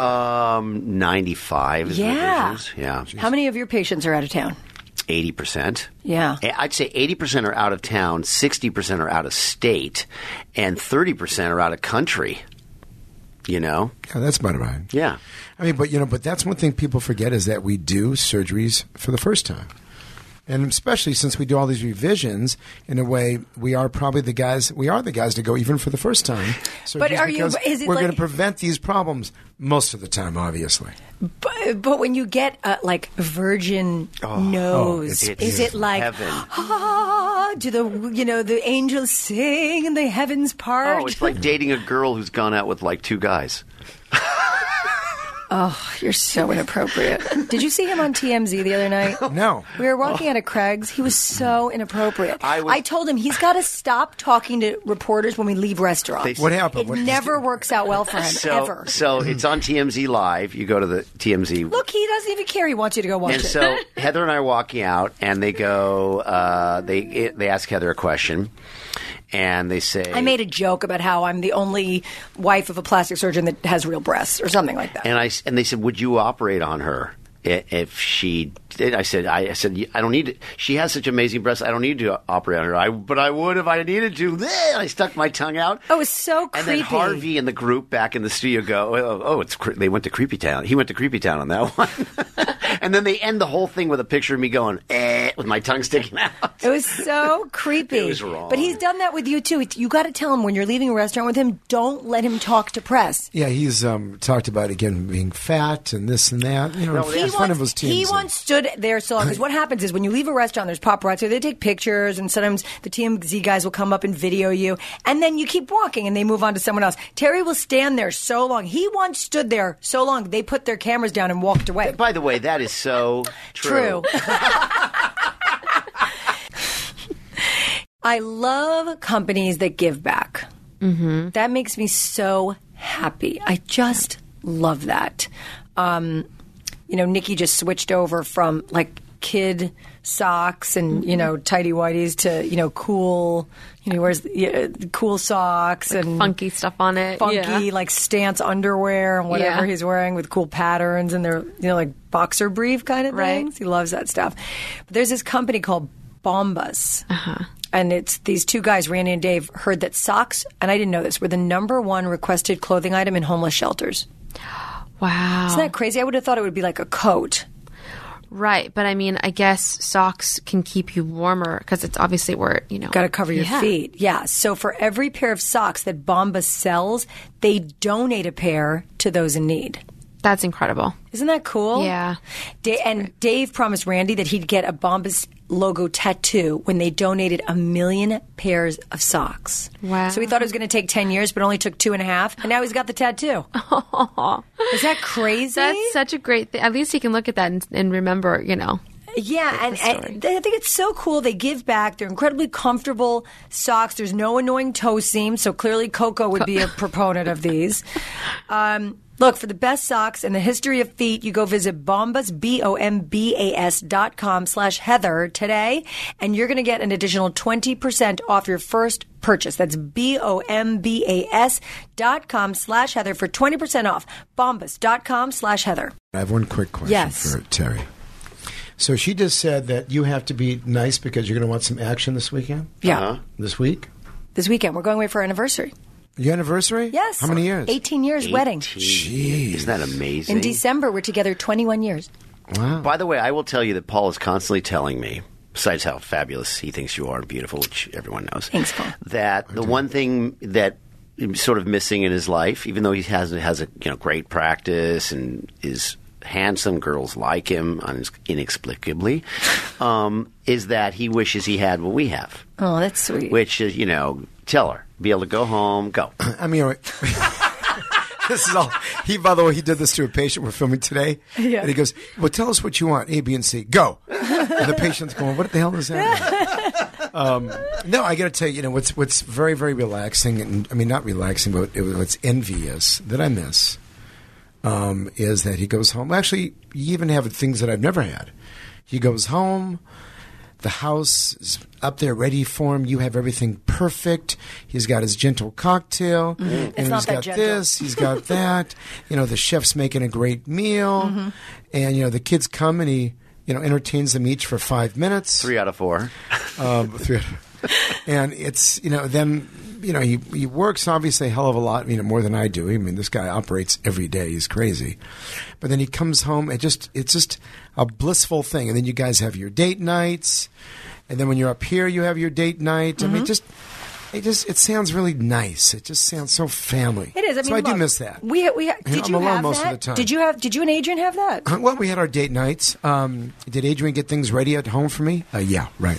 95 is revisions. Yeah. Jeez. How many of your patients are out of town? 80%. Yeah. I'd say 80% are out of town, 60% are out of state, and 30% are out of country. You know? Yeah, that's about right. Yeah. I mean, but that's one thing people forget is that we do surgeries for the first time. And especially since we do all these revisions, in a way, we are probably the guys. We are the guys to go even for the first time. So but just are you? Is it we're like, going to prevent these problems most of the time, obviously. But when you get like virgin nose, is it like heaven? Do the angels sing and the heavens part? Oh, it's like dating a girl who's gone out with like 2 guys. Oh, you're so inappropriate. Did you see him on TMZ the other night? No. We were walking out of Craig's. He was so inappropriate. I told him he's got to stop talking to reporters when we leave restaurants. What happened? It never works out well for him, ever. So it's on TMZ Live. You go to the TMZ. Look, he doesn't even care. He wants you to go watch it. And so Heather and I are walking out, and they go, they ask Heather a question. And they say... I made a joke about how I'm the only wife of a plastic surgeon that has real breasts or something like that. And they said, would you operate on her if she did? I said, I don't need to. She has such amazing breasts. I don't need to operate on her. But I would if I needed to. I stuck my tongue out. Oh, it was so creepy. And then Harvey and the group back in the studio go, they went to Creepy Town. He went to Creepy Town on that one. And then they end the whole thing with a picture of me going, with my tongue sticking out. It was so creepy. It was wrong. But he's done that with you, too. You got to tell him when you're leaving a restaurant with him, don't let him talk to press. Yeah, he's talked about, again, being fat and this and that. It's one of his teams. He once stood there so long. Because what happens is when you leave a restaurant, there's paparazzi. They take pictures, and sometimes the TMZ guys will come up and video you. And then you keep walking, and they move on to someone else. Terry will stand there so long. He once stood there so long, they put their cameras down and walked away. By the way, that is so true. I love companies that give back. Mm-hmm. That makes me so happy. I just love that. Nikki just switched over from like kid socks and tighty whities to cool. He wears cool socks like and funky stuff on it, like stance underwear and whatever he's wearing with cool patterns, and they're like boxer brief kind of things. He loves that stuff. But there's this company called Bombas. And it's these 2 guys, Randy and Dave, heard that socks, and I didn't know this, were the #1 requested clothing item in homeless shelters. Wow. Isn't that crazy? I would have thought it would be like a coat. Right. But I mean, I guess socks can keep you warmer because it's obviously where, got to cover your feet. Yeah. So for every pair of socks that Bombas sells, they donate a pair to those in need. That's incredible. Isn't that cool? Yeah. Dave promised Randy that he'd get a Bombas logo tattoo when they donated 1 million pairs of socks. Wow. So he thought it was going to take 10 years, but only took 2.5. And now he's got the tattoo. Oh. Is that crazy? That's such a great thing. At least he can look at that and remember, Yeah, and I think it's so cool. They give back. They're incredibly comfortable socks. There's no annoying toe seams, so clearly Coco would be a proponent of these. Look, for the best socks in the history of feet, you go visit Bombas, BOMBAS.com/Heather today, and you're going to get an additional 20% off your first purchase. That's BOMBAS.com/Heather for 20% off. Bombas.com/Heather. I have one quick question for Terry. So she just said that you have to be nice because you're going to want some action this weekend? Yeah. This week? This weekend. We're going away for our anniversary. Your anniversary? Yes. How many years? 18 years wedding. Jeez. Isn't that amazing? In December, we're together 21 years. Wow. By the way, I will tell you that Paul is constantly telling me, besides how fabulous he thinks you are and beautiful, which everyone knows, thanks, Paul, that the one thing that is sort of missing in his life, even though he has a great practice and is handsome, girls like him inexplicably, is that he wishes he had what we have. Oh, that's sweet. Which is, tell her. Be able to go home, go. I mean, this is all. By the way, he did this to a patient we're filming today. Yeah. And he goes, well, tell us what you want, A, B, and C. Go. And the patient's going, what the hell does that mean? No, I got to tell you, what's very, very relaxing, and I mean, not relaxing, but what's envious that I miss is that he goes home. Actually, you even have things that I've never had. He goes home. The house is up there ready for him. You have everything perfect. He's got his gentle cocktail. Mm-hmm. And he's got this. He's got that. The chef's making a great meal. Mm-hmm. And, the kids come and he, entertains them each for 5 minutes. 3 out of 4. 3 out of 4. And it's, then he works obviously a hell of a lot, more than I do. I mean, this guy operates every day. He's crazy. But then he comes home and it's just a blissful thing. And then you guys have your date nights. And then when you're up here, you have your date night. I mean, it sounds really nice. It just sounds so family. It is. I mean, so I do miss that. Did you have most that? of the time. Did you and Adrian have that? Well, we had our date nights. Did Adrian get things ready at home for me? Yeah, right.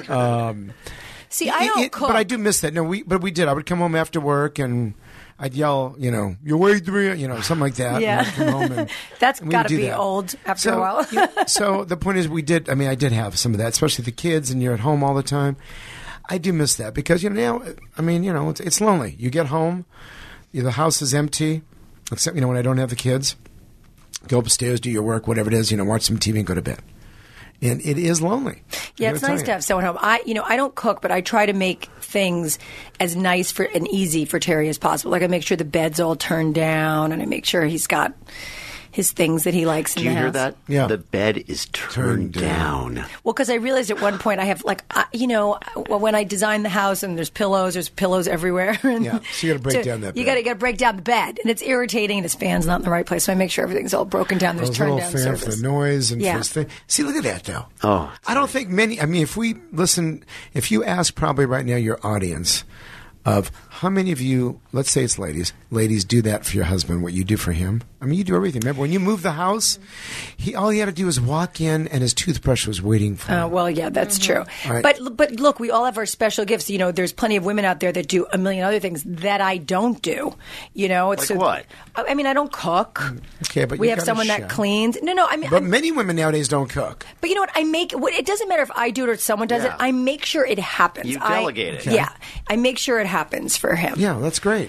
See, I don't cook, but I do miss that. No, we did. I would come home after work and I'd yell, you're way three, something like that. Yeah, and I'd come home and that's got to be old after a while. So the point is, I did have some of that, especially the kids, and you're at home all the time. I do miss that because now, it's lonely. You get home, the house is empty, except when I don't have the kids. Go upstairs, do your work, whatever it is, watch some TV and go to bed. And it is lonely. Yeah, it's nice to have someone home. I don't cook, but I try to make things as nice and easy for Terry as possible. Like I make sure the bed's all turned down, and I make sure he's got his things that he likes in the house. Do you hear that? Yeah. The bed is turned down. Well, because I realized at one point I have when I design the house and there's pillows everywhere. And yeah, so you got to break down that bed. You got to break down the bed, and it's irritating, and his fan's not in the right place. So I make sure everything's all broken down. There's turned down surface. For the noise and for his thing. See, look at that though. Oh, I don't think many. I mean, if you ask probably right now your audience of how many of you, let's say it's ladies do that for your husband, what you do for him. I mean, you do everything. Remember, when you moved the house, all he had to do was walk in and his toothbrush was waiting for him. Well, yeah, that's true. Right. But look, we all have our special gifts. There's plenty of women out there that do a million other things that I don't do. It's like what? I mean, I don't cook. Okay, but we you have got someone a that chef. cleans. No, I mean, But many women nowadays don't cook. But you know what? It doesn't matter if I do it or someone does it. I make sure it happens. You delegate it. Yeah, I make sure it happens for him. Yeah, that's great.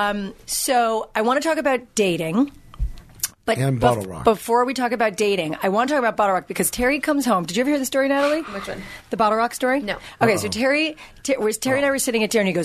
So I want to talk about dating. But and Bottle Rock. Before we talk about dating, I want to talk about Bottle Rock because Terry comes home. Did you ever hear the story, Natalie? Which one? The Bottle Rock story? No. Okay, so Terry and I were sitting at dinner, and he goes,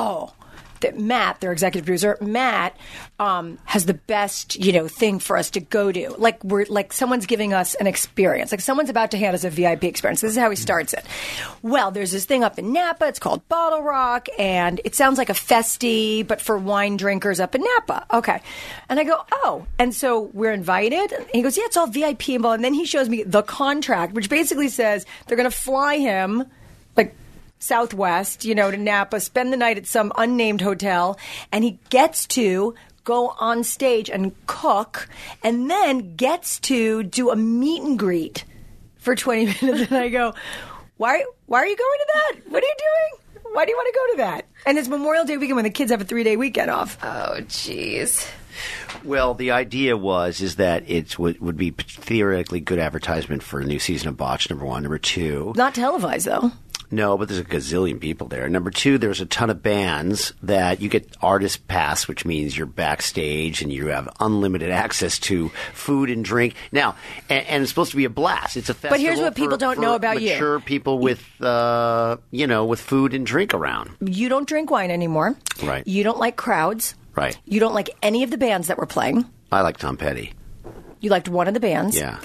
that Matt, their executive producer, Matt, has the best, thing for us to go to. Like someone's giving us an experience. Like someone's about to hand us a VIP experience. This is how he starts it. Well, there's this thing up in Napa. It's called Bottle Rock, and it sounds like a festy, but for wine drinkers up in Napa. Okay. And I go, and so we're invited? And he goes, yeah, it's all VIP and blah. And then he shows me the contract, which basically says they're going to fly him, Southwest, to Napa, spend the night at some unnamed hotel, and he gets to go on stage and cook, and then gets to do a meet and greet for 20 minutes. And I go, why are you going to that? What are you doing? Why do you want to go to that? And it's Memorial Day weekend when the kids have a 3-day weekend off. Oh, jeez. Well, the idea is that it would be theoretically good advertisement for a new season of Botch, number one. Number two. Not televised, though. No, but there's a gazillion people there. Number two, there's a ton of bands that you get artist pass, which means you're backstage and you have unlimited access to food and drink. Now, and it's supposed to be a blast. It's a festival. But here's what people don't know about you. Mature people with, with food and drink around. You don't drink wine anymore. Right. You don't like crowds. Right. You don't like any of the bands that were playing. I like Tom Petty. You liked one of the bands. Yeah.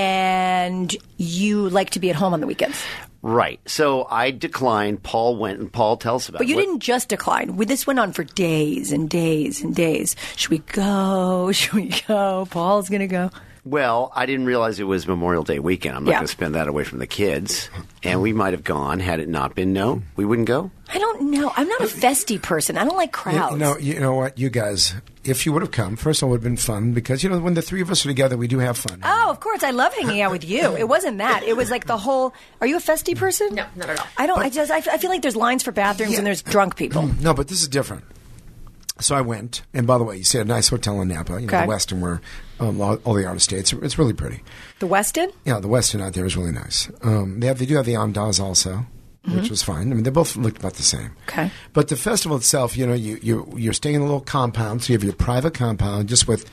And you like to be at home on the weekends. Right. So I declined. Paul went, and Paul tells us about it. But you didn't just decline. This went on for days and days and days. Should we go? Should we go? Paul's going to go. Well, I didn't realize it was Memorial Day weekend. I'm not going to spend that away from the kids. And we might have gone had it not been. No, we wouldn't go. I don't know. I'm not a festy person. I don't like crowds. You know what? You guys, if you would have come, first of all, it would have been fun because, when the three of us are together, we do have fun. Oh, of course. I love hanging out with you. It wasn't that. It was like the whole, are you a festy person? No, not at all. I don't. I feel like there's lines for bathrooms and there's drunk people. No, but this is different. So I went, and by the way, you stayed at a nice hotel in Napa, the Westin, where all the artists stay. It's really pretty. The Westin? Yeah, the Westin out there is really nice. They do have the Andaz also, which was fine. I mean, they both looked about the same. Okay. But the festival itself, you're staying in a little compound, so you have your private compound, just with,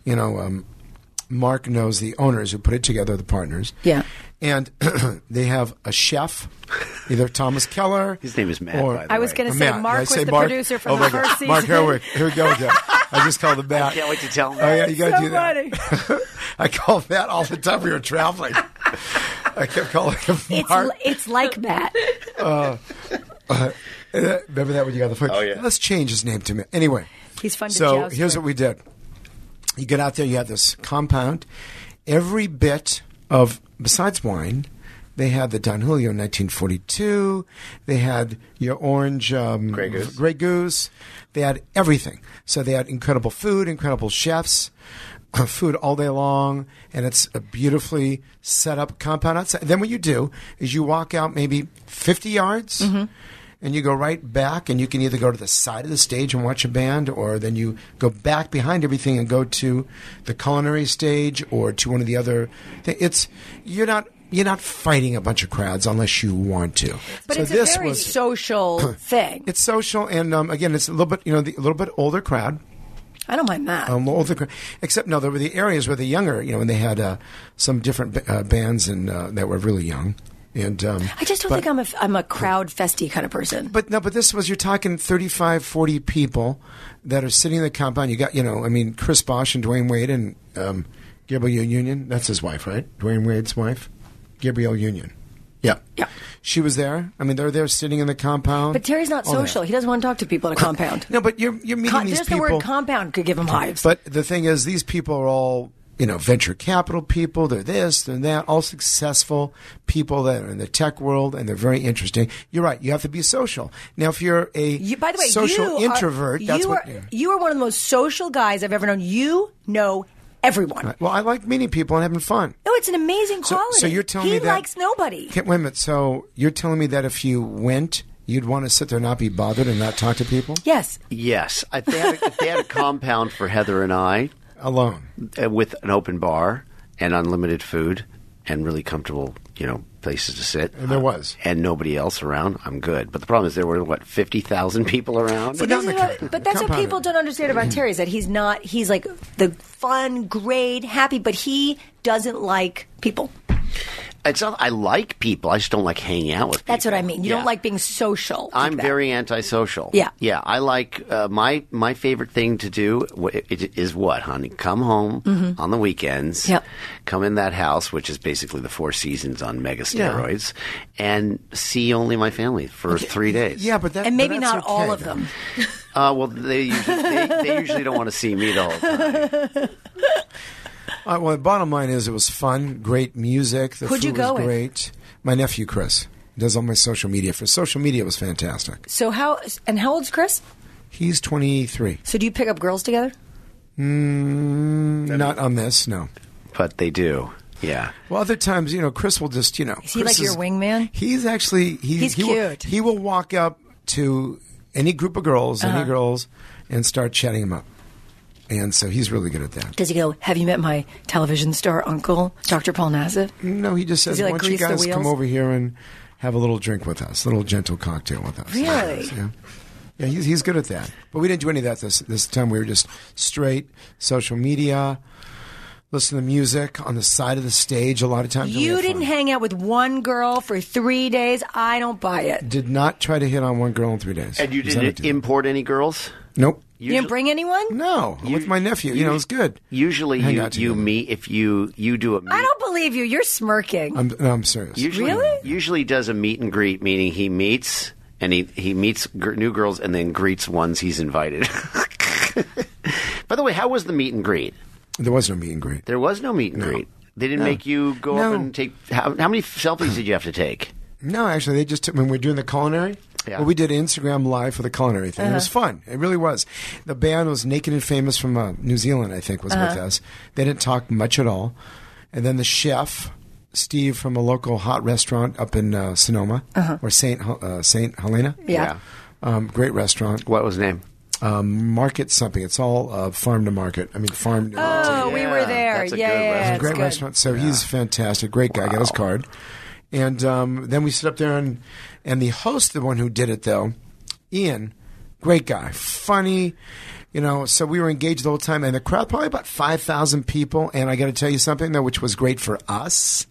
Mark knows the owners who put it together, the partners. Yeah. And they have a chef, either Thomas Keller. His name is Matt, or, by the way. I was going to say Matt. Mark was the producer from the first season. Mark Herwick. Here we go again. I just called him Matt. I can't wait to tell him. Oh, yeah, you got to do funny. that. I called Matt all the time we were traveling. I kept calling him Mark. It's like Matt. Remember that when you got the phone? Oh, yeah. Let's change his name to me. Anyway. He's fun to So joust here's with. what we did. You get out there, you have this compound. Every bit of, besides wine, they had the Don Julio 1942. They had your orange Grey Goose. They had everything. So they had incredible food, incredible chefs, food all day long, and it's a beautifully set up compound outside. Then what you do is you walk out maybe 50 yards, and you go right back, and you can either go to the side of the stage and watch a band, or then you go back behind everything and go to the culinary stage or to one of the other things. You're not fighting a bunch of crowds unless you want to. But So it's a this very was- social thing. It's social, and again, it's a little bit, a little bit older crowd. I don't mind that. Older crowd. Except, no, there were the areas where the younger, when they had some different bands and that were really young. And I just don't think I'm a crowd festy kind of person. But this was, you're talking 35, 40 people that are sitting in the compound. You got, Chris Bosh and Dwayne Wade and Gabrielle Union. That's his wife, right? Dwayne Wade's wife? Gabrielle Union. Yeah. Yeah. She was there. I mean, they're there sitting in the compound. But Terry's not all that. social. He doesn't want to talk to people in a compound. No, but you're meeting these Just people. the word compound could give him hives. But the thing is, these people are all, venture capital people. They're this, they're that, all successful people that are in the tech world, and they're very interesting. You're right. You have to be social. Now, if you're By the way, social introvert, you are one of the most social guys I've ever known. You know everyone. Well, I like meeting people and having fun. No, it's an amazing quality. So you're telling me he that likes nobody. Wait a minute. So you're telling me that if you went, you'd want to sit there and not be bothered and not talk to people? Yes. Yes. If they had a compound for Heather and I, alone, with an open bar and unlimited food and really comfortable, places to sit. And there was. And nobody else around, I'm good. But the problem is there were, 50,000 people around? But that's what people don't understand about Terry, is that he's like the fun, great, happy, but he doesn't like people. It's not, I like people. I just don't like hanging out with people. That's what I mean. You don't like being social. I'm very antisocial. Yeah. Yeah. I like, my favorite thing to do is what, honey? Come home on the weekends. Yep. Come in that house, which is basically the Four Seasons on mega steroids, and see only my family for 3 days. Yeah, but that, and maybe but that's not okay, all of though. them. Well, they usually don't want to see me the whole time. Well, the bottom line is it was fun, great music. The Who'd food you go was with? great. My nephew, Chris, does all my social media. For social media, it was fantastic. So how old's Chris? He's 23. So do you pick up girls together? Not on this, no. But they do. Yeah. Well, other times, Chris will just, Is he Chris like your wingman? He's actually He's he cute. He will walk up to any group of girls, any girls, and start chatting them up. And so he's really good at that. Does he go, have you met my television star uncle, Dr. Paul Nassif? No, he just says, he, like, why don't you grease the guys come wheels? over here and have a little drink with us, a little gentle cocktail with us. Really? Yeah. Yeah, he's good at that. But we didn't do any of that this time. We were just straight social media, listen to music on the side of the stage a lot of times. You didn't hang out with one girl for 3 days? I don't buy it. Did not try to hit on one girl in 3 days. And you Because I didn't do. import any girls? Nope. You didn't bring anyone? No, with my nephew. It was good. Usually Hang out you together. meet, if you do a meet. I don't believe you. You're smirking. I'm serious. Usually does a meet and greet, meaning he meets and he meets new girls and then greets ones he's invited. By the way, how was the meet and greet? There was no meet and greet. There was no meet and greet. They didn't make you go up and take. How many selfies did you have to take? No, actually, they just took, when we were doing the culinary. Yeah. Well, we did Instagram Live for the culinary thing. It was fun. It really was. The band was Naked and Famous from New Zealand, I think, was with us. They didn't talk much at all. And then the chef, Steve, from a local hot restaurant up in Sonoma, or Saint Helena. Yeah. Great restaurant. What was his name? Market something. It's all farm to market. I mean, farm. Oh, we were there. That's a good Yeah, restaurant. it's Great good. restaurant. So he's fantastic. Great guy. Got his card. And then we sit up there, and the host, the one who did it, though, Ian, great guy, funny, so we were engaged the whole time. And the crowd, probably about 5,000 people. And I got to tell you something, though, which was great for us.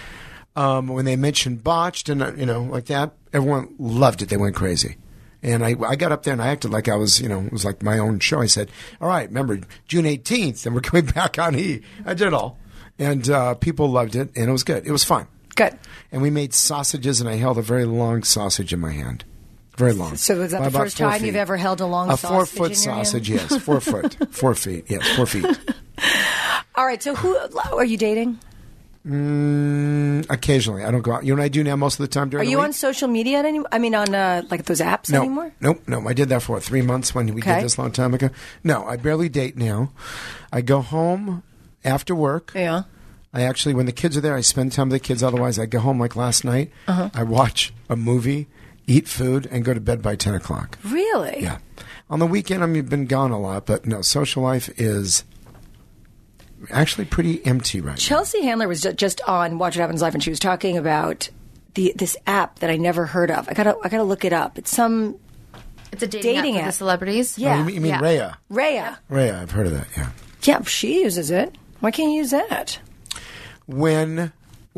When they mentioned Botched and, like that, everyone loved it. They went crazy. And I got up there and I acted like I was, it was like my own show. I said, all right, remember, June 18th, and we're coming back on E. I did it all. And people loved it, and it was good. It was fun. Good. And we made sausages, and I held a very long sausage in my hand. Very long. So was that By the about first 4 time feet. you've ever held a long a sausage 4-foot in your hand? sausage? Yes, 4 foot, 4 feet. Yes, 4 feet. All right. So who are you dating? Occasionally, I don't go out. You know what I do now most of the time during Are the you week? on social media anymore? I mean, on like those apps No, anymore? nope. I did that for 3 months when we Okay. did this a long time ago. No, I barely date now. I go home after work. Yeah. I actually, when the kids are there, I spend time with the kids. Otherwise, I go home like last night. I watch a movie, eat food, and go to bed by 10 o'clock. Really? Yeah. On the weekend, I've been gone a lot, but no, social life is actually pretty empty right now. Chelsea Handler was just on Watch What Happens Live, and she was talking about this app that I never heard of. I gotta look it up. It's some It's a dating app for app. the celebrities. Yeah. Oh, you mean Yeah. Rhea? Rhea. Rhea, I've heard of that, yeah. Yeah, she uses it. Why can't you use that? When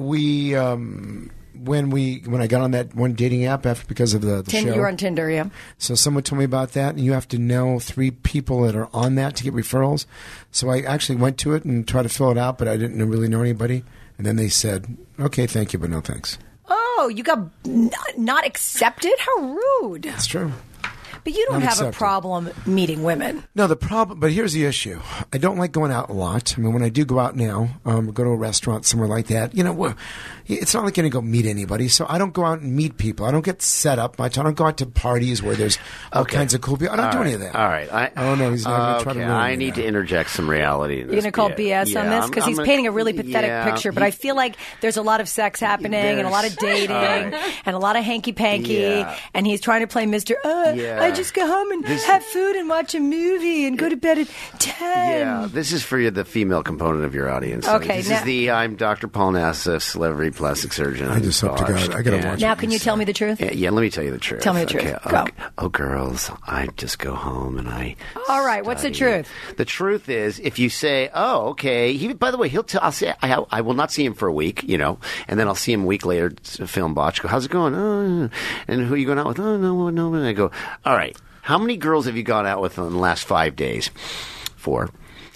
I got on that one dating app after because of the Tinder, show. you're on Tinder, yeah. So someone told me about that, and you have to know 3 people that are on that to get referrals. So I actually went to it and tried to fill it out, but I didn't really know anybody. And then they said, "Okay, thank you, but no thanks." Oh, you got not accepted? How rude. That's true. But you don't Not have a accepted. problem meeting women. No, the problem, but here's the issue. I don't like going out a lot. I mean, when I do go out now, go to a restaurant somewhere like that, it's not like going to go meet anybody. So I don't go out and meet people. I don't get set up much. I don't go out to parties where there's all kinds of cool people. I don't do any of that. All right. Oh, no, he's going to try to ruin I me need now. to interject some reality in this. You're going to call BS on this? Because he's painting a really pathetic picture, but I feel like there's a lot of sex happening and a lot of dating and a lot of hanky-panky, and he's trying to play Mr. I just go home and have food and watch a movie and go to bed at 10. Yeah, this is for the female component of your audience. Okay, This is I'm Dr. Paul Nassif, celebrity plastic surgeon. I just hope to God, I got to watch Now, it. can you tell me the truth? Yeah, let me tell you the truth. Tell me the truth. Okay. Go. Oh, girls, I just go home and I. All right, what's the truth? The truth is, if you say, "Oh, okay," by the way, I'll say, I will not see him for a week, and then I'll see him a week later to film Botch. Go, how's it going? Oh, and who are you going out with? Oh, no. And I go, all right. How many girls have you gone out with in the last 5 days? 4.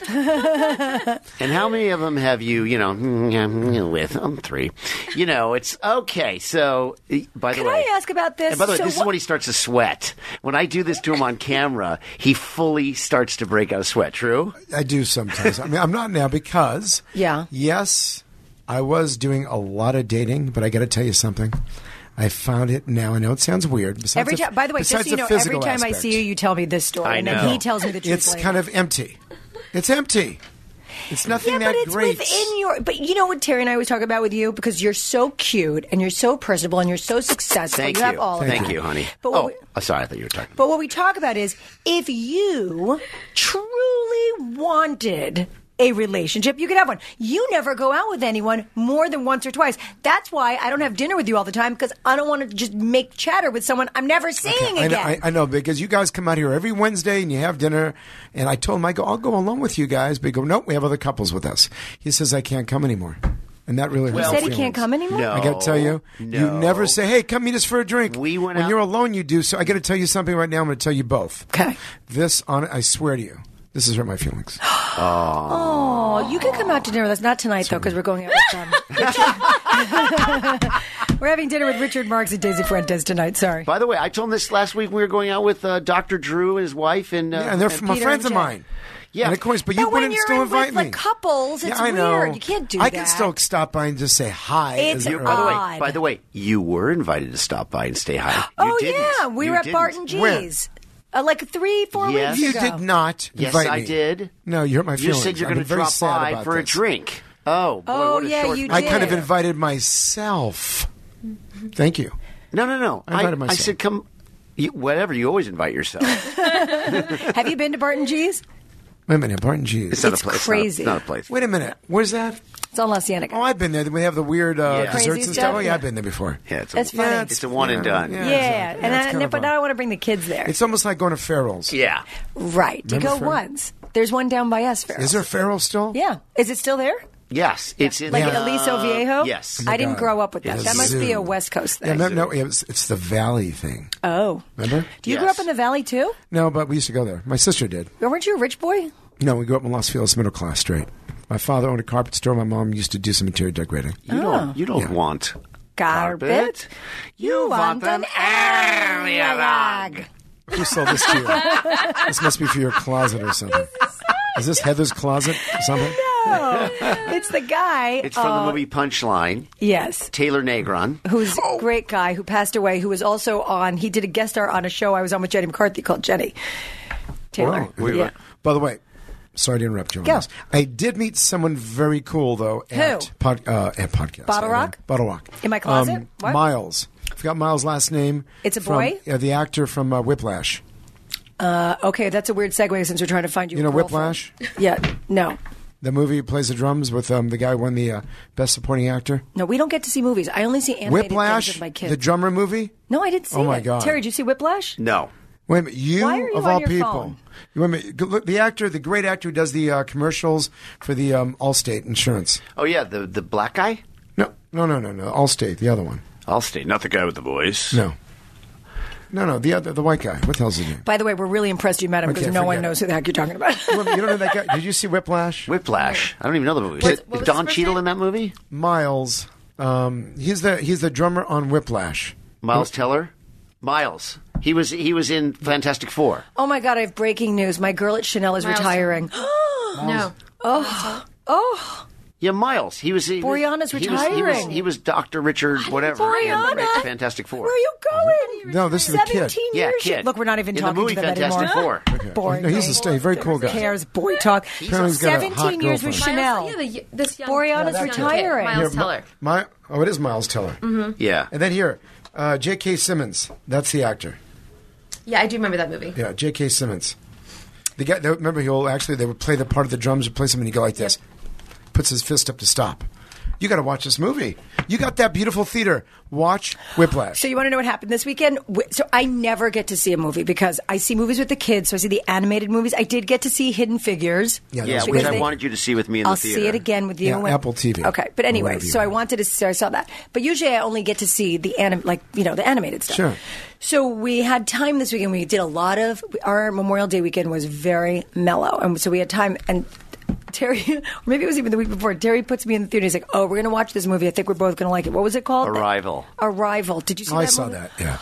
And how many of them have you, with? 3. It's okay. So, by the way. Can I ask about this? And by the way, this is when he starts to sweat. When I do this to him on camera, he fully starts to break out a sweat. True? I do sometimes. I mean, I'm not now because, Yeah. yes, I was doing a lot of dating, but I got to tell you something. I found it now. I know it sounds weird. By the way, just so you know, every time I see you tell me this story, and then he tells me the truth. It's later. kind of empty. It's empty. It's nothing but that it's great. within your. But you know what Terry and I was talking about with you, because you're so cute and you're so personable and you're so successful. Thank you. Have all of Thank that. you, honey. But sorry, I thought you were talking. But what we talk about is if you truly wanted a relationship, you could have one. You never go out with anyone more than once or twice. That's why I don't have dinner with you all the time, because I don't want to just make chatter with someone I'm never seeing again. I know, because you guys come out here every Wednesday and you have dinner. And I told him, I'll go along with you guys. But he go, nope, we have other couples with us. He says, I can't come anymore. And that really hurts He my said he can't feelings. come anymore? No. I got to tell you, you never say, hey, come meet us for a drink. We went when out- you're alone, you do. So I got to tell you something right now. I'm going to tell you both. Okay. I swear to you, this has hurt my feelings. Oh, you can come out to dinner with us. Not tonight, though, because we're going out with we're having dinner with Richard Marks and Daisy Fuentes tonight. Sorry. By the way, I told him this last week. We were going out with Dr. Drew and his wife, and And they're my Peter friends and of Jen. mine. Yeah. And of course, but you But when wouldn't you're still in invite with me. like couples, it's I know. weird. You can't do I that. can still stop by and just say hi. It's Is it odd. By the way, you were invited to stop by and say hi. Oh, You didn't. yeah. We You were at didn't. Barton G's. Where? Like 3-4 Yes. weeks You ago. did not Yes, invite I me. did. No, you hurt my You feelings. said you're I've going been to very drop sad by about for a this. drink. Oh, boy, Oh, what a yeah, short... you I did. kind of invited myself. Thank you. No. I invited myself. I said, come... whatever, you always invite yourself. Have you been to Barton G's? Wait a minute, Barton G's. It's not It's a place. crazy. It's not a place. Wait a minute. Where's that? It's on La Cienega. Oh, I've been there. We have the weird Yeah. desserts Crazy and stuff? stuff. Oh, yeah, Yeah. I've been there before. Yeah, it's That's funny. It's a one and done. Yeah, Yeah, it's and kind of but fun. now I want to bring the kids there. It's almost like going to Farrell's. Yeah. Right. You Remember go Farrell? once. There's one down by us, Farrell. Is there Farrell still? Yeah. Is it still there? Yes, it's in Like Yeah. Aliso Viejo? Yes. I didn't God. grow up with that. It's That a must be a zoo. West Coast Yeah, thing. no, it's the Valley thing. Oh. Remember? Do you grow Yes. up in the Valley, too? No, but we used to go there. My sister did. Weren't you a rich boy? No, we grew up in Los Feliz, middle class, straight. My father owned a carpet store. My mom used to do some interior decorating. You don't Yeah. want Carpet. You want an area rag. Who sold this to you? This must be for your closet or something. Is this Heather's closet or something? No, it's the guy. It's from the movie Punchline. Yes. Taylor Negron. Who's a great guy who passed away, who was also on, he did a guest star on a show I was on with Jenny McCarthy called Jenny. Taylor. Wow. Yeah. By the way, sorry to interrupt you on this. I did meet someone very cool, though, at podcast. Bottle Rock? Bottle Rock. In my closet? What? Miles. I forgot Miles' last name. It's a boy? The actor from Whiplash. Okay, that's a weird segue since we're trying to find you. You know a girlfriend. Whiplash? Yeah, no. The movie plays the drums with the guy who won the Best Supporting Actor. No, we don't get to see movies. I only see animated Whiplash, things with my kids. the drummer movie? No, I didn't see it. Oh, my God. Terry, did you see Whiplash? No. Wait a minute. Why are you of on all your people. phone? Wait a minute. Look, the great actor who does the commercials for the Allstate Insurance. Oh, yeah, the black guy? No. Allstate, the other one. Allstate, not the guy with the voice. No, the white guy. What the hell's his name? By the way, we're really impressed you met him because Okay, no one forget knows who the heck you're talking about. You don't know that guy? Did you see Whiplash? Whiplash. I don't even know the movie. What Is was Don his first Cheadle name? in that movie? Miles. He's the drummer on Whiplash. Miles Teller? Miles. He was in Fantastic Four. Oh my God, I have breaking news. My girl at Chanel is Miles. retiring. No. Yeah, Miles. Boreanaz's retiring. He was Dr. Richard whatever Boreana? in Fantastic Four. Where are you going? No, this is the kid. 17 Yeah, years. kid. Look, we're not even in talking the movie to them Fantastic anymore. Four. Boring. No, he's a very cool guy. Who cares? Boy talk. Apparently he's got a hot 17 years with girlfriend. Chanel. Yeah, this young Boreanaz's young retiring. kid, Miles Here, Teller. it is Miles Teller. Yeah. And then here, J.K. Simmons. That's the actor. Yeah, I do remember that movie. Yeah, J.K. Simmons. The guy. Remember, they would play the part of the drums, would play something, and he'd go like this, puts his fist up to stop. You got to watch this movie. You got that beautiful theater. Watch Whiplash. So you want to know what happened this weekend? So I never get to see a movie because I see movies with the kids. So I see the animated movies. I did get to see Hidden Figures. Yeah, which I wanted you to see with me in the I'll theater. see it again with you. Yeah, Apple TV. Okay, but anyway, so I wanted to. So I saw that. But usually I only get to see the the animated stuff. Sure. So we had time this weekend. We did a lot of our Memorial Day weekend was very mellow, and so we had time and. Terry, or maybe it was even the week before, Terry puts me in the theater. He's like, oh, we're going to watch this movie. I think we're both going to like it. What was it called? Arrival. Did you see that I movie? saw that, yeah.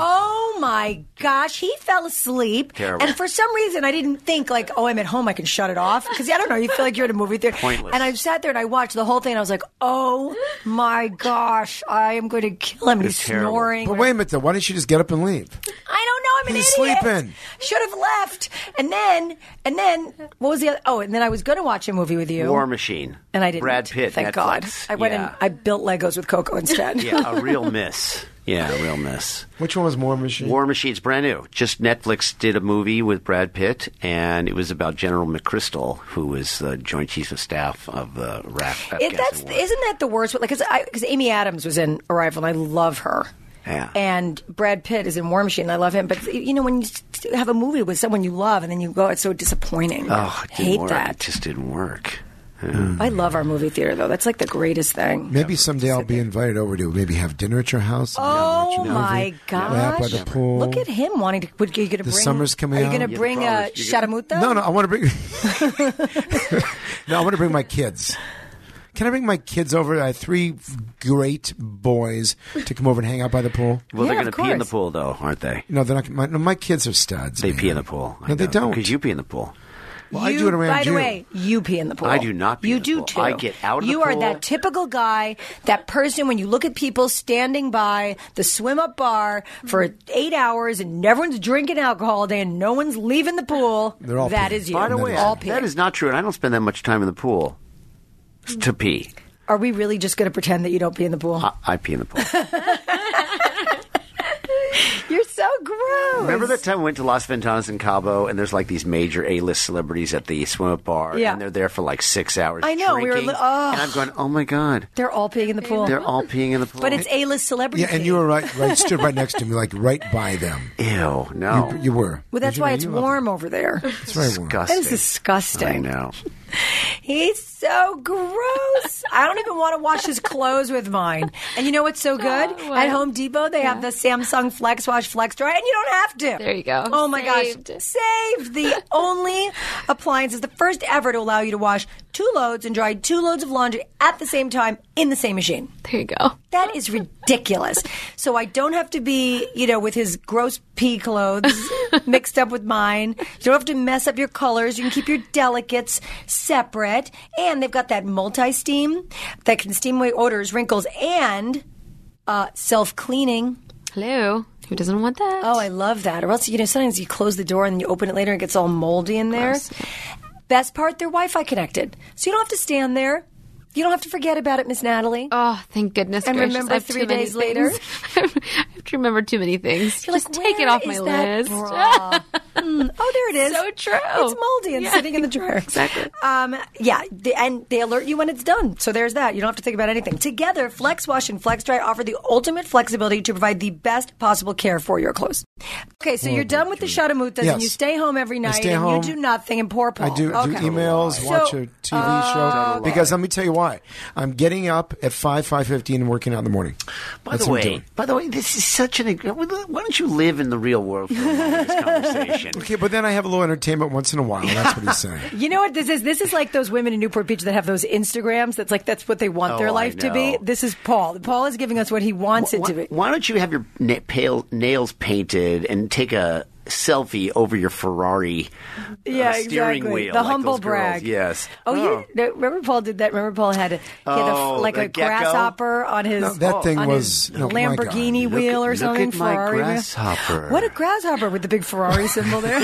Oh my gosh, he fell asleep. Terrible. And for some reason, I didn't think I'm at home, I can shut it off. Because I don't know, you feel like you're at a movie theater. Pointless. And I sat there and I watched the whole thing and I was like, oh my gosh, I am going to kill him. He's terrible. snoring. But wait a minute, though. Why didn't you just get up and leave? I don't know. I'm an He's idiot. sleeping. Should have left. And then, what was the other? Oh, and then I was going to watch a movie with you. War Machine. And I didn't. Brad Pitt. Thank Netflix. God. I went and I built Legos with Coco instead. Yeah, a real miss. Yeah, a real miss. Which one was War Machine? War Machine's brand new. Just Netflix did a movie with Brad Pitt, and it was about General McChrystal, who was the Joint Chiefs of Staff of the Afghanistan War. Isn't that the worst? Because Amy Adams was in Arrival, and I love her. Yeah. And Brad Pitt is in War Machine, and I love him. But when you have a movie with someone you love, and then you go, it's so disappointing. Oh, it I didn't hate work. that. It just didn't work. I love our movie theater, though. That's like the greatest thing. Maybe someday I'll be invited over to maybe have dinner at your house. and Oh watch a my movie, lay out by gosh! the pool. Look at him wanting to. Are you going to bring? summer's coming Are you out. going to Yeah, bring the problem is Shatamuta? No, I want to bring. No, I want to bring my kids. Can I bring my kids over? I have 3 great boys to come over and hang out by the pool. Well, they're Yeah, going of to pee in the course. pool, though, aren't they? No, they're not. My kids are studs. They man. pee in the pool. No, they don't. Because you pee in the pool. Well, I do it around By the you. way, you pee in the pool. I do not pee You in the do pool. too. I get out of the You are pool. that typical guy, that person when you look at people standing by the swim up bar for 8 hours and everyone's drinking alcohol all day and no one's leaving the pool. They're all That peeing. is you. By the way, all that peeing. is not true, and I don't spend that much time in the pool to pee. Are we really just going to pretend that you don't pee in the pool? I pee in the pool. You're so gross. Remember that time we went to Las Ventanas in Cabo, and there's like these major A-list celebrities at the swim-up bar, Yeah. and they're there for like 6 hours I know, we were drinking, and I'm going, oh my God. They're all peeing in the pool. They're all peeing in the pool. But it's A-list celebrity. Yeah, and you were right, stood right next to me, like right by them. Ew, no. You were. Well, that's You why were- it's you were- warm over there. It's very warm. Disgusting. That is disgusting. I know. He's so gross. I don't even want to wash his clothes with mine. And you know what's so good? At Home Depot, they have the Samsung Flex Wash Flex Dry, and you don't have to. There you go. Oh, my gosh. Saved. The only appliance is the first ever to allow you to wash 2 loads and dry 2 loads of laundry at the same time in the same machine. There you go. That is ridiculous. So I don't have to be, with his gross pea clothes mixed up with mine. You don't have to mess up your colors. You can keep your delicates separate. And they've got that multi-steam that can steam away odors, wrinkles, and self-cleaning. Hello. Who doesn't want that? Oh, I love that. Or else, sometimes you close the door and you open it later and it gets all moldy in there. Gross. Best part, they're Wi-Fi connected. So you don't have to stand there. You don't have to forget about it, Miss Natalie. Oh, thank goodness. And gracious. remember 3 days later? I have to remember too many things. You're Just like, take it off my "Where is that list. bra?" Oh, there it is. So true. It's moldy and sitting in the dryer. Exactly. And they alert you when it's done. So there's that. You don't have to think about anything. Together, Flex Wash and Flex Dry offer the ultimate flexibility to provide the best possible care for your clothes. Okay, so you're done with the shadamutas and you stay home every night and you do nothing and poor Paul. I do emails, watch a TV show. Because let me tell you why. I'm getting up at 5:15 and working out in the morning. By the way, this is such an. Why don't you live in the real world for a moment of this conversation? Okay, but then I have a little entertainment once in a while. That's what he's saying. You know what this is? This is like those women in Newport Beach that have those Instagrams. That's what they want their life to be. This is Paul. Paul is giving us what he wants it to be. Why don't you have your nails painted and take a selfie over your Ferrari steering wheel? The like humble those brag. Girls. Yes. Remember Paul did that? Remember Paul had a grasshopper on his Lamborghini wheel or something? Look at my Ferrari grasshopper. What a grasshopper with the big Ferrari symbol there.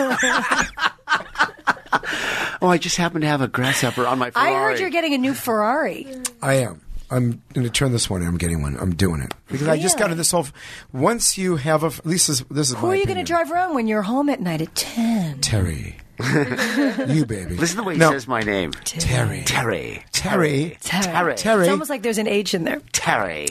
Oh, I just happen to have a grasshopper on my Ferrari. I heard you're getting a new Ferrari. I am. I'm going to turn this one in. I'm getting one. I'm doing it. Because I just got into this whole... Once you have a... At least this is Who my are you opinion. going to drive around when you're home at night at 10? Terry. You, baby. Listen to the way he says my name. Terry. Terry. Terry. Terry. Terry. It's almost like there's an H in there. Terry.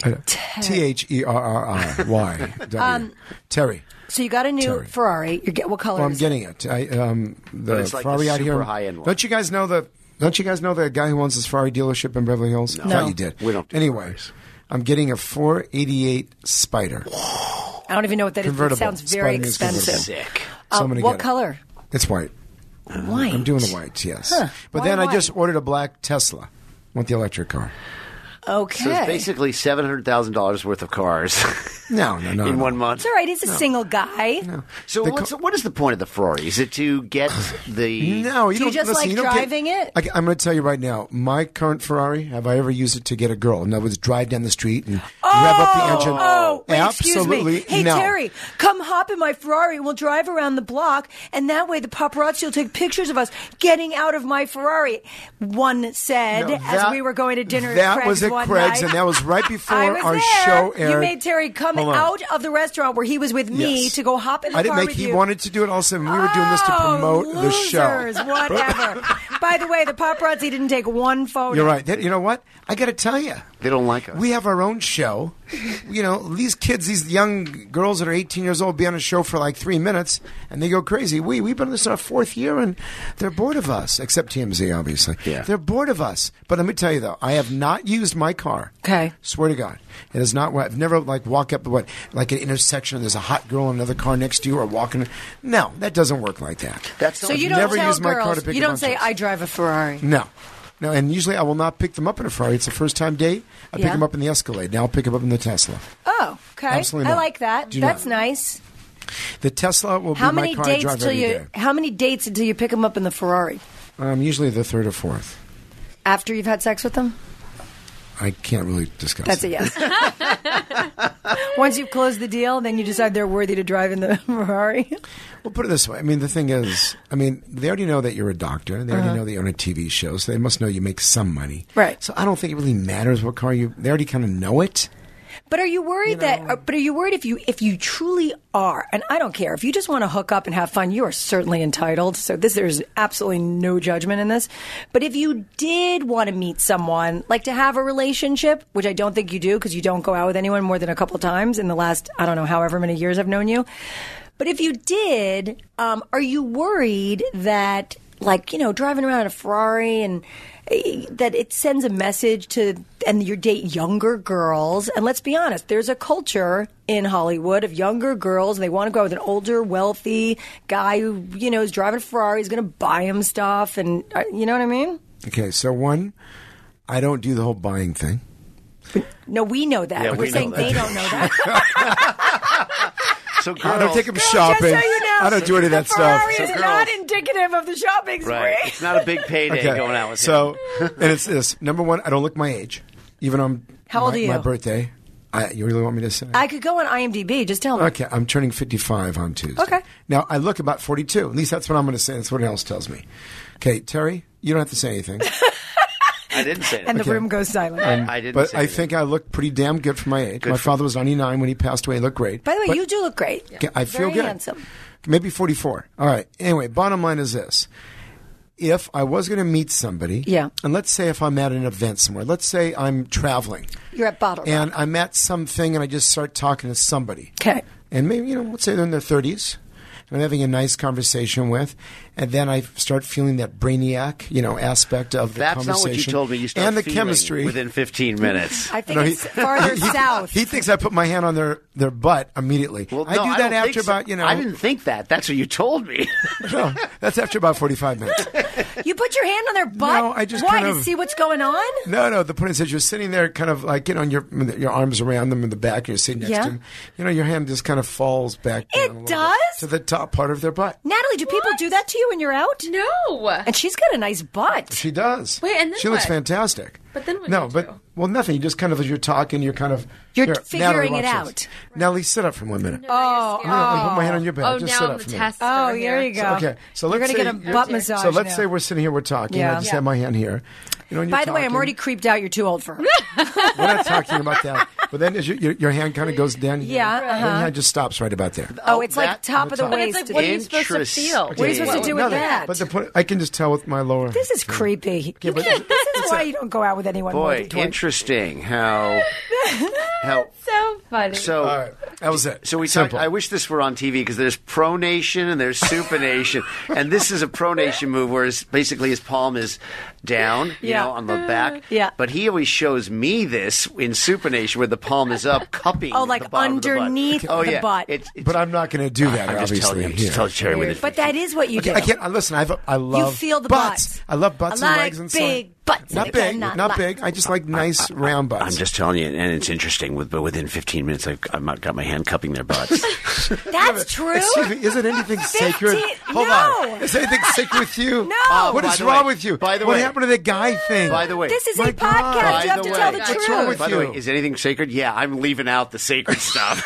Terry. Terry. So you got a new Ferrari. What color Well, I'm is getting it. The like Ferrari the out here. super high-end one. Don't you guys know the guy who owns this Ferrari dealership in Beverly Hills? No. I thought you did. We don't. Anyway, I'm getting a 488 Spider. I don't even know what that is. It Convertible. sounds very Spider is expensive. Sick. So I'm gonna what get it. color? It's white. White. I'm doing the white, yes. Huh. But Why then I white? just ordered a black Tesla. Want the electric car. Okay. So it's basically $700,000 worth of cars. No. In 1 month. It's all right. He's a single guy. So what is the point of the Ferrari? Is it to get the... No, Do you just like driving it? I'm going to tell you right now, my current Ferrari, have I ever used it to get a girl? In other words, drive down the street and rev up the engine? Oh, wait, absolutely excuse me. Hey, no. Terry, come hop in my Ferrari and we'll drive around the block, and that way the paparazzi will take pictures of us getting out of my Ferrari. One said as we were going to dinner at That Craig's was at one Craig's, night. and that was right before I was our there. show aired. You made Terry come out of the restaurant where he was with me Yes. to go hop in the I didn't car make. with He you. wanted to do it also, and we were doing this to promote the show. Losers, whatever. By the way, the paparazzi didn't take one photo. You're right. You know what? I got to tell you, They don't like us. we have our own show. These kids, these young girls that are 18 years old, be on a show for like 3 minutes, and they go crazy. We've been on this our 4th year, and they're bored of us. Except TMZ, obviously. Yeah. They're bored of us. But let me tell you though, I have not used my car. Okay. Swear to God, it is not. I've never walk up like an intersection and there's a hot girl in another car next to you, or walking. No, that doesn't work like that. So you don't never tell used my car girls. to pick You them don't up say first. I drive a Ferrari. No, and usually I will not pick them up in a Ferrari. It's a first time date. I pick them up in the Escalade. Now I'll pick them up in the Tesla. Oh, okay. Absolutely I not. like that. Do That's not. nice. The Tesla will How be my many car I dates drive till every you? day. How many dates until you pick them up in the Ferrari? Usually the 3rd or 4th. After you've had sex with them? I can't really discuss. That's a yes. Once you've closed the deal, then you decide they're worthy to drive in the Ferrari. Well, put it this way. The thing is, they already know that you're a doctor. They already know that you're on a TV show, so they must know you make some money. Right. So I don't think it really matters what car you... They already kind of know it. But are you worried But are you worried if you truly are? And I don't care if you just want to hook up and have fun. You are certainly entitled. So there's absolutely no judgment in this. But if you did want to meet someone, like to have a relationship, which I don't think you do because you don't go out with anyone more than a couple times in the last I don't know however many years I've known you. But if you did, are you worried that like, driving around in a Ferrari and that it sends a message to, and you date younger girls. And let's be honest, there's a culture in Hollywood of younger girls, and they want to go with an older, wealthy guy who, is driving a Ferrari, is going to buy him stuff. And you know what I mean? Okay, so one, I don't do the whole buying thing. No, we know that. Yeah, We're saying they don't know that. So girls, I don't take them shopping. Just so you know, I don't do any of that stuff. Ferrari is not indicative of the shopping spree. right? It's not a big payday going out with him. So, and it's this. Number one, I don't look my age, even on How old are you? My birthday. You really want me to say? I could go on IMDb. Just tell me. Okay, I'm turning 55 on Tuesday. Okay. Now, I look about 42. At least that's what I'm going to say. That's what else tells me. Okay, Terry, you don't have to say anything. I didn't say that. And the room goes silent. I didn't But say I that. think I look pretty damn good for my age. My father was 99 when he passed away. He looked great. By the way, But you do look great. I feel Very good. handsome. Maybe 44. All right. Anyway, bottom line is this. If I was going to meet somebody, Yeah. and let's say if I'm at an event somewhere, let's say I'm traveling, You're at Bottle Rock. and I'm at something and I just start talking to somebody. Okay. And maybe, let's say they're in their 30s. I'm having a nice conversation with, and then I start feeling that brainiac, aspect of the That's conversation. not what you told me. You start and the feeling chemistry within 15 minutes. I think it's farther south. He thinks I put my hand on their butt immediately. Well, I no, do that don't after think so. about, I didn't think that. That's what you told me. No, that's after about 45 minutes. You put your hand on their butt? No, I just Why? kind To of- see what's going on? No. The point is that you're sitting there, kind of like on your arms around them in the back, and you're sitting next Yeah. to them. Your hand just kind of falls back. down It a little does? bit to the top part of their butt. Natalie, do people do that to you when you're out? No. And she's got a nice butt. She does. Wait, and then she looks what? fantastic. But then what No, do you but do? well, nothing. You just kind of, as you're talking, you're kind of You're Here, figuring Natalie, it watch out. this. Natalie, sit up for 1 minute. Oh, I'm gonna put my hand on your back. Oh, Just now sit I'm up the for me. tester. Oh, here. there you go. Okay, so you're let's going to say get a butt massage. So let's now. say we're sitting here, we're talking. Yeah. I just have my hand here. And By you're the way, I'm talking. already creeped out. You're too old for her. We're not talking about that. But then as your hand kind of goes down. here, Yeah, then your hand just stops right about there. Oh, it's like that- top of the But waist. it's like, what are you supposed to feel? What are you supposed to do with Nothing. that? But the point, I can just tell with my lower. This is creepy. Okay, but- This is why you don't go out with anyone more Boy, than 20. interesting how So funny. so. All right, that was it. So we talked. Simple. I wish this were on TV because there's Pro Nation and there's Supination, and this is a Pro Nation move where basically his palm is down, Yeah. on the back. Yeah. But he always shows me this in Supination where the palm is up, cupping. Oh, like the bottom of the butt. underneath oh, the yeah. butt. It's, But I'm not going to do that. I'm just obviously, telling you. I'm here. just telling Terry with it. But that is what you do. I can't. Listen. I love. You feel the butts. I love butts I and like legs and big so. butts. Not and big. cannot Not lie. big. I just like nice round butts. I'm just telling you, and it's interesting. But within 15 minutes, I've got my hand cupping their butts. That's true. Excuse me. Is it anything sacred? Hold no. on. Is anything sacred with you? No. What by is the wrong way- with you? by the what way- happened to the guy thing? By the way, This is My a God. podcast. You have to tell the By the What's wrong truth. with By the way, you? is anything sacred? Yeah, I'm leaving out the sacred stuff.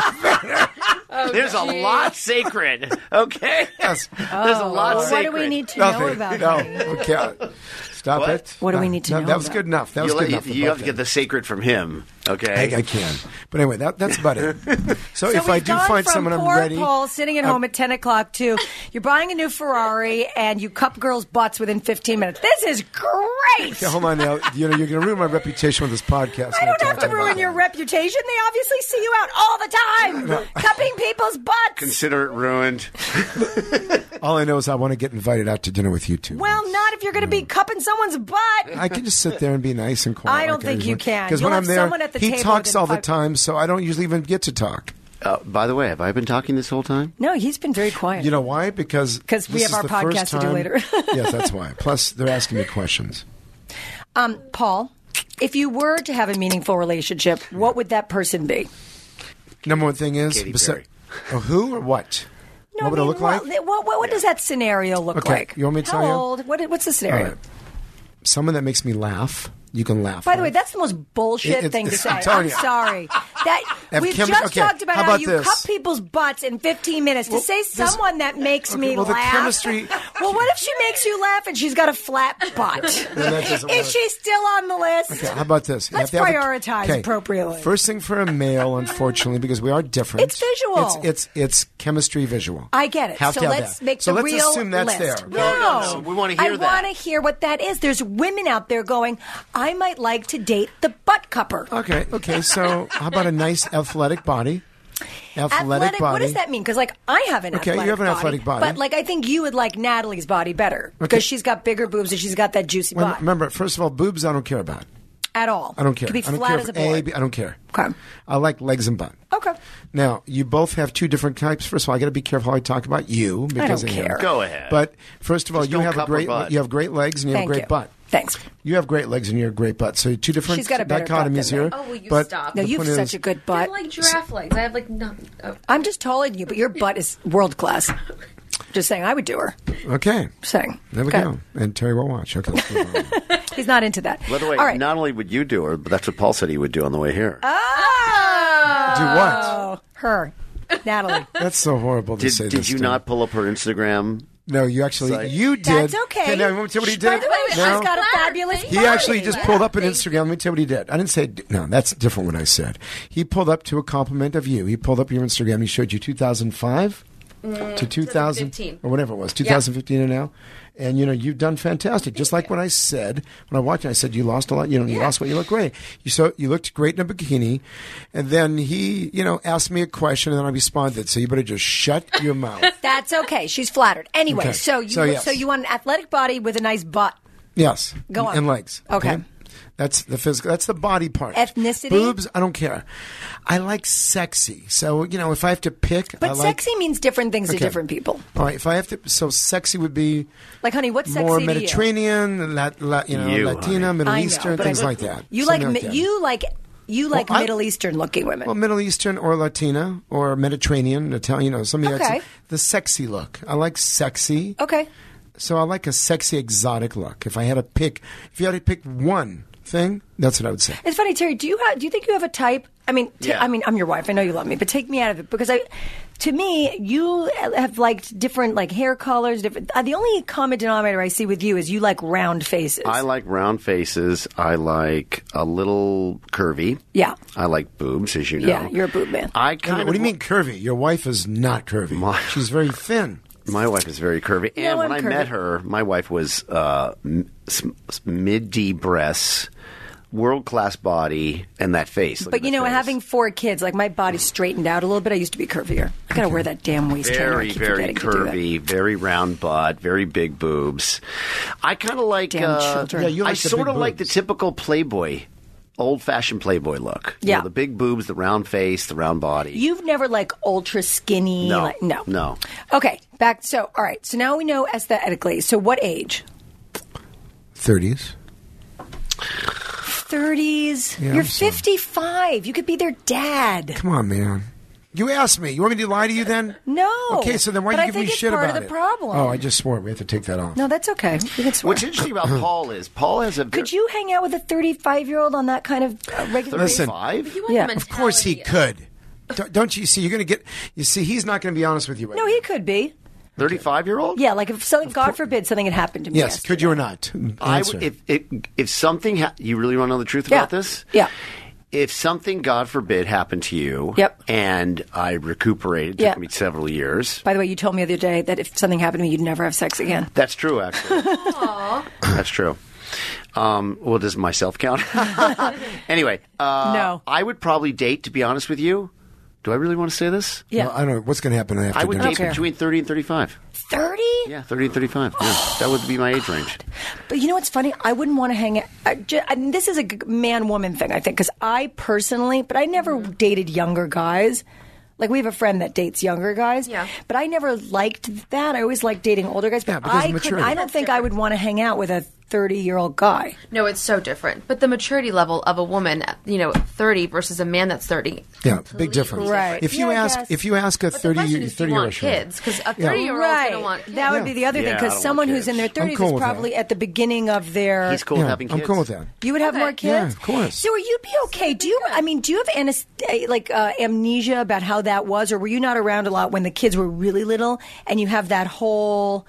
Oh, There's a lot sacred. Okay. Yes. There's a lot Well, what sacred. do we need to know Nothing. about No. him? Okay. Stop What? it. What do we No, need to no, know That was about? good enough. That was good enough. You have to get the sacred from him. Okay. I can. But anyway, that's about it. So, So if I we've do gone find from someone I'm poor ready. Paul sitting at home at 10 o'clock to you're buying a new Ferrari and you cup girls' butts within 15 minutes. This is great. Okay, hold on now. You're going to ruin my reputation with this podcast. I don't have to ruin your reputation. They obviously see you out all the time, cupping people's butts. Consider it ruined. All I know is I want to get invited out to dinner with you two. Well, not if you're going to be cupping someone's butt. I can just sit there and be nice and quiet. I don't think you can. Because You'll when I'm have there, someone at the he table talks within all the 5 time, so I don't usually even get to talk. By the way, have I been talking this whole time? No, he's been very quiet. You know why? Because we this have is our the first podcast to do time- later. Yes, that's why. Plus, they're asking me questions. Paul, if you were to have a meaningful relationship, what would that person be? Number one thing is, Katy Perry. Who or what? No, What would it look like? What does that scenario look Okay, like? you want me to How tell you? old? What's the All scenario? right. Someone that makes me laugh. You can laugh. By the way, right? that's the most bullshit It's- thing to say. I'm telling you. Sorry. We've Kim- just okay, talked about how how, about you this? cup people's butts in 15 minutes. To say someone that makes me well, the laugh. chemistry- Well, what if she makes you laugh and she's got a flat butt? Then that doesn't work. Is she still on the list? Okay, how about this? You Let's have to have prioritize appropriately. First thing for a male, unfortunately, because we are different. It's visual. It's chemistry visual. I get it. Have so to have let's that. make so the let's real assume that's list. there. No. We want to hear I that. want to hear what that is. There's women out there going, I might like to date the butt cupper. Okay. So how about a nice athletic body? Athletic body. What does that mean? Because, like, I have an athletic body. Okay, you have an athletic body. But, like, I think you would like Natalie's body better because she's got bigger boobs and she's got that juicy body. Remember, first of all, boobs I don't care about. At all. I don't care. Could be I don't flat care as a if board. I don't care. Okay. I like legs and butt. Okay. Now, you both have two different types. First of all, I got to be careful how I talk about you because I don't care. Go ahead. But first of all, Just you don't have cup her butt. you have great legs and you have a Thank great you. butt. Thanks. You have great legs and you have a great butt. So two different She's got a better butt dichotomies than me. here. Oh, will you but stop? No, the you have point such is- a good I butt. have like giraffe legs. I have like nothing. Oh. I'm just taller than you, but your butt is world class. Just saying, I would do her. Okay. Just saying. There we Okay. go. And Terry will watch. Okay. Let's move on. He's not into that. By the way, all right. not only would you do her, but that's what Paul said he would do on the way here. Do what? Oh, her. Natalie. That's so horrible to say Did this you to not pull up her Instagram? No, you actually, Site. you did. That's okay. Okay, now, you want me to tell you what he did? By the way, she's No. got a fabulous He body. actually just pulled up an Instagram. Let me tell you what he did. I didn't say, no, that's different what I said. He pulled up to a compliment of you. He pulled up your Instagram. He showed you 2005 to 2015. Or whatever it was, 2015 and now. And, you know, you've done fantastic. Just like when I said, when I watched it, I said, you lost a lot. You know, you lost weight. You look great. You looked great in a bikini. And then he, you know, asked me a question and then I responded. So you better just shut your mouth. That's okay. She's flattered. Anyway, Okay. so yes. you want an athletic body with a nice butt. Yes. Go on. And legs. Okay. That's the physical. That's the body part. Ethnicity? Boobs, I don't care. I like sexy. So, you know, if I have to pick, But I like, sexy means different things to Okay. different people. All right, if I have to, so sexy would be Like, honey, what's sexy more to you? Mediterranean, You, Latina, honey. Middle I know, Eastern, but things I- like that. You Something like that. you like Well, Middle Eastern looking women. Well, Middle Eastern or Latina or Mediterranean, Italian, you know, something Okay. that's the sexy look. I like sexy. Okay. So I like a sexy, exotic look. If you had to pick one thing, that's what I would say. It's funny, Terry. Do you think you have a type? I mean, Yeah. I'm your wife. I know you love me, but take me out of it because to me, you have liked different like hair colors. Different. The only common denominator I see with you is you like round faces. I like round faces. I like a little curvy. Yeah. I like boobs, as you know. Yeah, you're a boob man. I kind What do you mean curvy? Your wife is not curvy. She's very thin. My wife is very curvy. No, And when I'm I curvy. met her, my wife was mid-D breasts, world-class body, and that face. Look But at you the know, face. having 4 kids, like my body's straightened out a little bit. I used to be curvier. I gotta wear that damn waist trainer. I Very, keep very forgetting to do that. curvy, very round butt, very big boobs. I kind of like. Damn children. Yeah, you like I the sort big of like the boobs. typical Playboy, old-fashioned Playboy look. You Yeah. know, the big boobs, the round face, the round body. You've never like ultra skinny. No, like, no. no. Okay, back. So, all right. So now we know aesthetically. So, what age? 30s. 30s. Yeah, You're I'm sorry. 55. You could be their dad. Come on, man. You asked me. You want me to lie to you then? No. Okay, so then why But do I you give me think it's shit part about of the it? problem. Oh, I just swore. We have to take that off. No, that's okay. You can swear. What's interesting about Paul is Paul has a. Could you hang out with a 35-year-old on that kind of regular Listen. basis? 35? You want Yeah. the Of course he mentality could. Don't you see? You're going to get. You see, he's not going to be honest with you right No, now. he could be. 35-year-old? Yeah, like if something, God forbid, something had happened to me. Yes, could you or not? I Answer. would, if something you really want to know the truth Yeah. about this? Yeah. If something, God forbid, happened to you, Yep. and I recuperated, it Yeah. took me several years. By the way, you told me the other day that if something happened to me, you'd never have sex again. That's true, actually. That's true. Well, does myself count? Anyway, No. I would probably date, to be honest with you. Do I really want to say this? Yeah. Well, I don't know what's going to happen after I would dinner. date between 30 and 35. 30? Yeah, 30 and 35. Yeah, that would be my age range. But you know what's funny? I wouldn't want to hang out. This is a man-woman thing, I think, because I personally, but I never dated younger guys. Like, we have a friend that dates younger guys. Yeah. But I never liked that. I always liked dating older guys. But Yeah, because of I maturity. don't think I would want to hang out with a 30-year-old guy. No, it's so different. But the maturity level of a woman, 30 versus a man that's 30. Yeah, big difference. Right. If you Yeah, I ask, guess. if you ask a But the question is, do you 30-year-old want kids? Because a 30-year-old's Right. going to want kids. That would be the other thing, Yeah, I because don't someone want who's in their kids. 30s cool is with that. probably at the beginning of their... He's cool with having kids. I'm cool with that. You would have Okay. more kids? Yeah, of course. So you'd be okay. Do you have amnesia about how that was, or were you not around a lot when the kids were really little and you have that whole,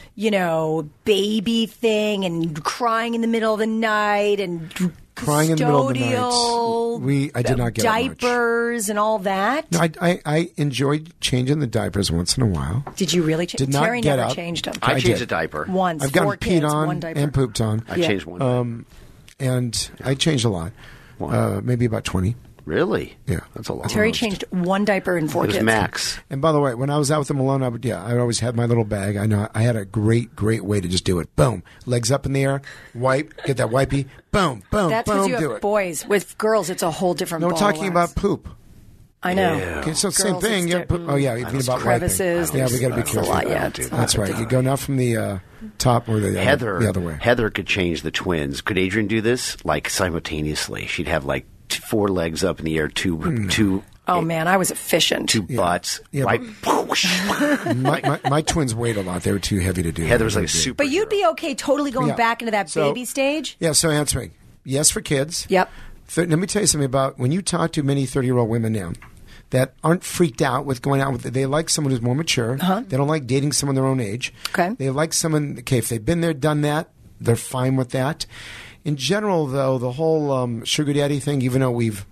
baby thing and crying in the middle of the night and Crying in the middle of the custodial night. I did not get it much. diapers and all that? No, I enjoyed changing the diapers once in a while. Did you really change? Did not Terry get never up. changed them. I I changed did. a diaper. Once. I've gotten 4 peed kids, on one diaper. and pooped on, I changed one. and I changed a lot. Maybe about 20. Really? Yeah. That's a lot. Terry changed one diaper in 4 It was kids. max. And by the way, when I was out with them alone, I always had my little bag. I know I had a great way to just do it. Boom, legs up in the air, wipe, get that wipey. Boom, boom, That's boom, because you do have it. boys. With girls, it's a whole different. No, ball talking of about wax. poop. I know. Yeah. Okay, so same Girls, thing. it's Yeah, different. you mean about crevices. wiping. Yeah, we got to be There's a careful. lot, yeah. That's right. You go not from the top or the other way. Heather could change the twins. Could Adrian do this like simultaneously? She'd have like 4 legs up in the air, two. Oh man, I was efficient. 2 butts. Yeah, right. My twins weighed a lot. They were too heavy to do. Heather was like super. But you'd be okay totally going Yeah. back into that So- baby stage. Yeah. So answering yes for kids. Yep. Let me tell you something about when you talk to many 30-year-old women now that aren't freaked out with going out with. They like someone who's more mature. They don't like dating someone their own age. Okay. They like someone. Okay, if they've been there, done that, they're fine with that. In general, though, the whole sugar daddy thing, even though we've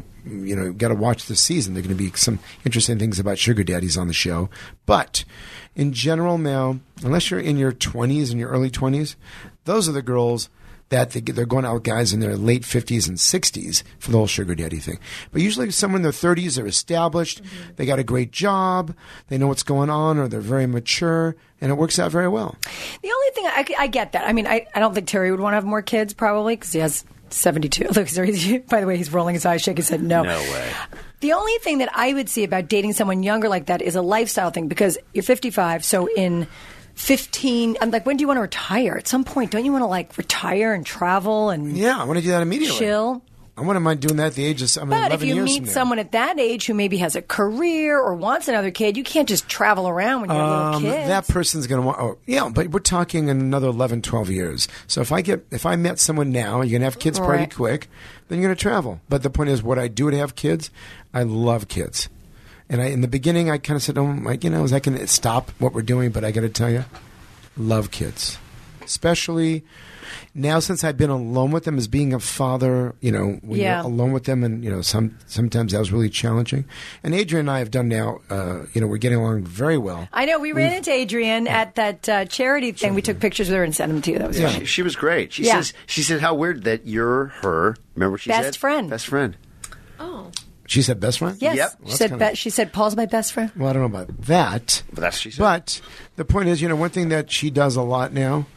got to watch this season, there are going to be some interesting things about sugar daddies on the show. But in general, now, unless you're in your 20s and your early 20s, those are the girls that they're going out with guys in their late 50s and 60s for the whole sugar daddy thing. But usually someone in their 30s, they're established, they got a great job, they know what's going on, or they're very mature, and it works out very well. The only thing I get that. I mean, I don't think Terry would want to have more kids probably because he has 72. Look, by the way, he's rolling his eyes, shaking his head. No way. The only thing that I would see about dating someone younger like that is a lifestyle thing because you're 55, so in 15, I'm like, when do you want to retire? At some point, don't you want to like retire and travel and Yeah, I want to do that immediately. chill? I wouldn't mind doing that at the age of 11 But years if you from meet now. someone at that age who maybe has a career or wants another kid, you can't just travel around when you're little kids. That person's going to want. Oh, yeah, but we're talking in another 11, 12 years. So if I met someone now, you're going to have kids pretty Right. quick. Then you're going to travel. But the point is, what I do to have kids, I love kids. And in the beginning, I kind of said, is that going to stop what we're doing? But I got to tell you, love kids, especially now since I've been alone with them as being a father. When Yeah. you're alone with them, and sometimes that was really challenging. And Adrian and I have done now. We're getting along very well. I know. We ran into Adrienne at that charity thing. We took pictures with her and sent them to you. That was great. She was great. She Yeah. said how weird that you're her. Remember what she said? Best friend. Best friend. Oh. She said best friend? Yes. Yep. She said Paul's my best friend. Well, I don't know about that. But that's what she said. But the point is, one thing that she does a lot now,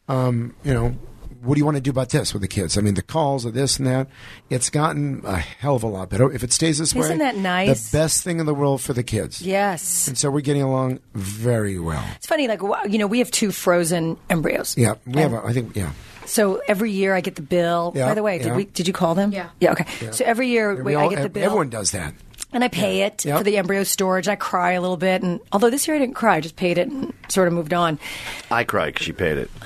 what do you want to do about this with the kids? I mean, the calls of this and that, it's gotten a hell of a lot better. If it stays this way, Isn't that nice? The best thing in the world for the kids. Yes. And so we're getting along very well. It's funny, like, we have 2 frozen embryos. Yeah, we have, I think, yeah. So every year I get the bill. Yeah, By the way, yeah. did you call them? Yeah. Yeah, okay. So every year I get the bill. Everyone does that. And I pay it Yep. for the embryo storage. I cry a little bit. And although this year I didn't cry, I just paid it and sort of moved on. I cried because she paid it.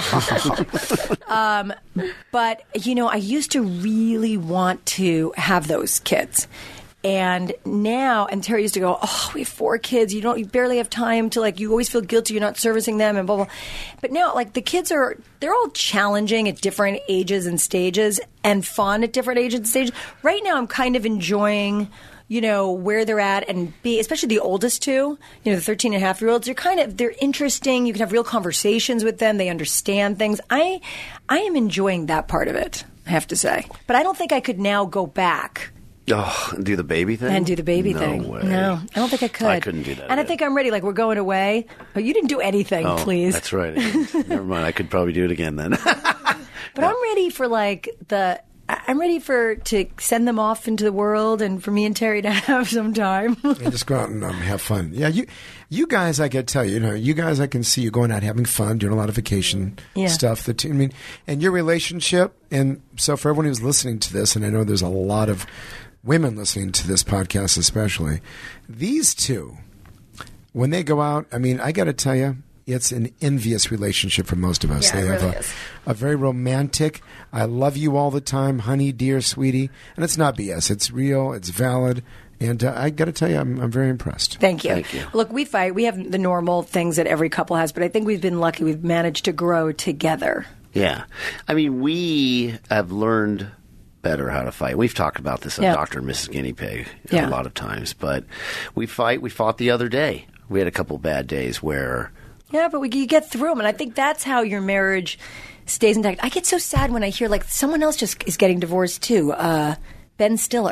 But, I used to really want to have those kids. And now, and Terry used to go, we have 4 kids. You barely have time to, you always feel guilty you're not servicing them and blah, blah. But now, the kids they're all challenging at different ages and stages and fun at different ages and stages. Right now, I'm kind of enjoying, where they're at and especially the oldest 2, the 13-and-a-half-year-olds, they're interesting. You can have real conversations with them. They understand things. I am enjoying that part of it, I have to say. But I don't think I could now go back. Oh, and do the baby thing? And do the baby No thing. way. No, I don't think I could. I couldn't do that And I yet. think I'm ready. We're going away. But you didn't do anything, Oh, please. That's right. Never mind. I could probably do it again then. But I'm ready for I'm ready to send them off into the world and for me and Terry to have some time. And just go out and have fun. Yeah, you guys, I can tell you, you guys, I can see you going out having fun, doing a lot of vacation stuff. And your relationship. And so for everyone who's listening to this, and I know there's a lot of women listening to this podcast, especially these 2, when they go out, I got to tell you, it's an envious relationship for most of us. Yeah, they it have really is. a very romantic, I love you all the time, honey, dear, sweetie. And it's not BS. It's real. It's valid. And I got to tell you, I'm very impressed. Thank you. Thank you. Look, we fight. We have the normal things that every couple has, but I think we've been lucky. We've managed to grow together. Yeah. We have learned better how to fight. We've talked about this on Yeah. Dr. and Mrs. Guinea Pig Yeah. a lot of times, but we fight. We fought the other day. We had a couple bad days where... Yeah, but you get through them, and I think that's how your marriage stays intact. I get so sad when I hear someone else just is getting divorced too. Ben Stiller.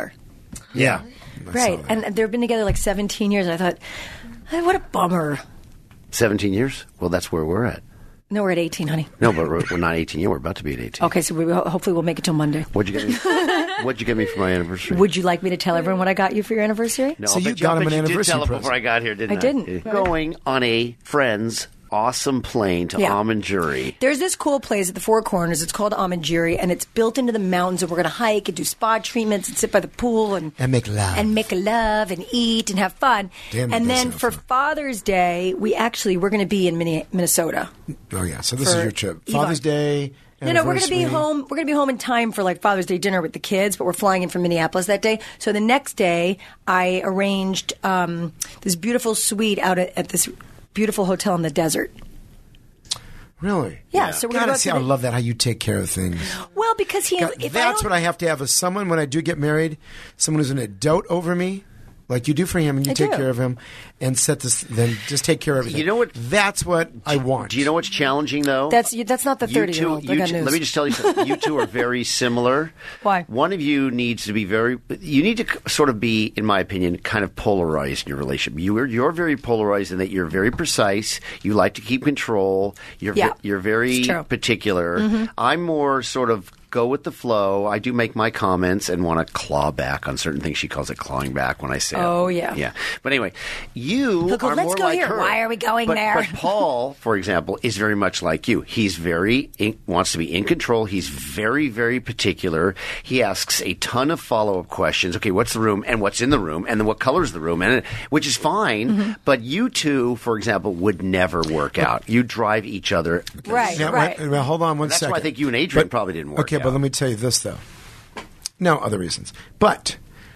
Yeah. Right. And they've been together like 17 years. And I thought, what a bummer. 17 years? Well, that's where we're at. No, we're at 18, honey. No, but we're not 18 yet. We're about to be at 18. Okay, so hopefully we'll make it till Monday. What'd you get me? What'd you get me for my anniversary? Would you like me to tell everyone what I got you for your anniversary? No, so you got him an anniversary did tell present before I got here, didn't I? I didn't. Going on a friend's awesome plane to Amanjuri. There's this cool place at the Four Corners. It's called Amanjuri, and it's built into the mountains. And we're going to hike and do spa treatments and sit by the pool and make love and eat and have fun. Damn, and then for Father's Day, we're going to be in Minnesota. Oh yeah, so this is your trip. Father's Day. No, we're going to be home. We're going to be home in time for like Father's Day dinner with the kids, but we're flying in from Minneapolis that day. So the next day, I arranged this beautiful suite out at this beautiful hotel in the desert. Really? Yeah. So we're gotta going to see. I love that how you take care of things. Well, because that's what I have to have is someone when I do get married, someone who's going to dote over me. Like you do for him, and you take care of him, and then just take care of everything. You know what? That's what I want. Do you know what's challenging though? That's not the 30-year-old. Let me just tell you something. You two are very similar. Why? One of you needs to be you need to sort of be, in my opinion, kind of polarized in your relationship. You're very polarized in that you're very precise. You like to keep control. You're very particular. Mm-hmm. I'm more sort of go with the flow. I do make my comments and want to claw back on certain things. She calls it clawing back when I say yeah. But anyway, you are more like her. Why are we going there? But Paul, for example, is very much like you. He's wants to be in control. He's very, very particular. He asks a ton of follow-up questions. Okay, what's the room and what's in the room and then what color's the room, and which is fine. Mm-hmm. But you two, for example, would never work out. You drive each other. Right. Well, hold on one second. That's why I think you and Adrian probably didn't work out. Okay, but let me tell you this, though. No, other reasons. But,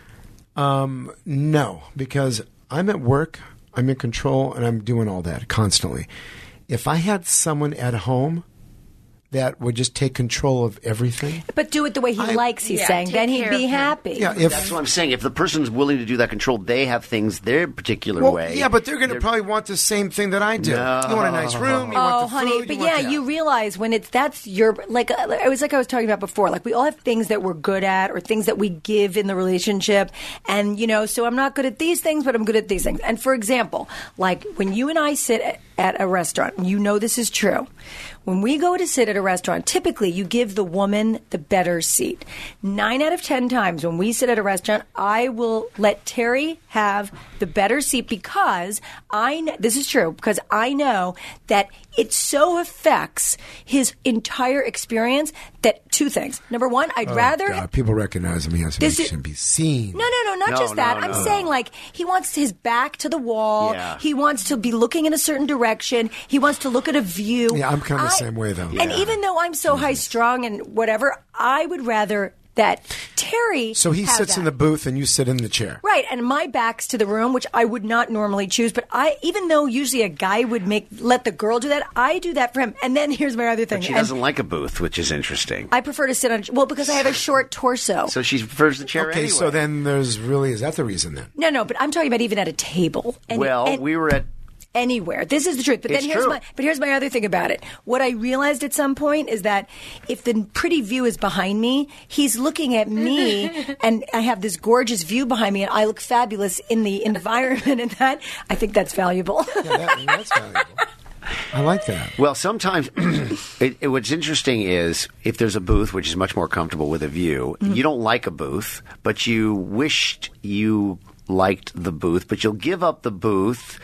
no, because I'm at work, I'm in control, and I'm doing all that constantly. If I had someone at home that would just take control of everything. But do it the way he likes, he's saying. Then he'd be happy. Yeah, that's what I'm saying. If the person's willing to do that control, they have things their particular way. Yeah, but they're going to probably want the same thing that I do. No. You want a nice room, you want the honey, food. But you realize when that's your, like I was talking about before, like we all have things that we're good at or things that we give in the relationship. And, so I'm not good at these things, but I'm good at these things. And for example, like when you and I sit at a restaurant, this is true. When we go to sit at a restaurant, typically you give the woman the better seat. 9 out of 10 times when we sit at a restaurant, I will let Terry have the better seat because this is true, because I know that it so affects his entire experience that two things. Number one, I'd rather... God, people recognize him. He has to be seen. No, not just that. I'm saying like he wants his back to the wall. Yeah. He wants to be looking in a certain direction. He wants to look at a view. Yeah, I'm kind of the same way, though. And even though I'm so high-strung and whatever, I would rather that Terry So he sits in the booth and you sit in the chair. Right, and my back's to the room, which I would not normally choose. But even though usually a guy would let the girl do that, I do that for him. And then here's my other thing. But she doesn't like a booth, which is interesting. I prefer to sit on... Well, because I have a short torso. So she prefers the chair anyway. Okay, so then is that the reason then? No, but I'm talking about even at a table. We were at... Anywhere. This is the truth. But then here's my other thing about it. What I realized at some point is that if the pretty view is behind me, he's looking at me and I have this gorgeous view behind me and I look fabulous in the environment, and that I think that's valuable. That's valuable. I like that. Well, sometimes what's interesting is if there's a booth, which is much more comfortable with a view, you don't like a booth, but you wished you liked the booth, but you'll give up the booth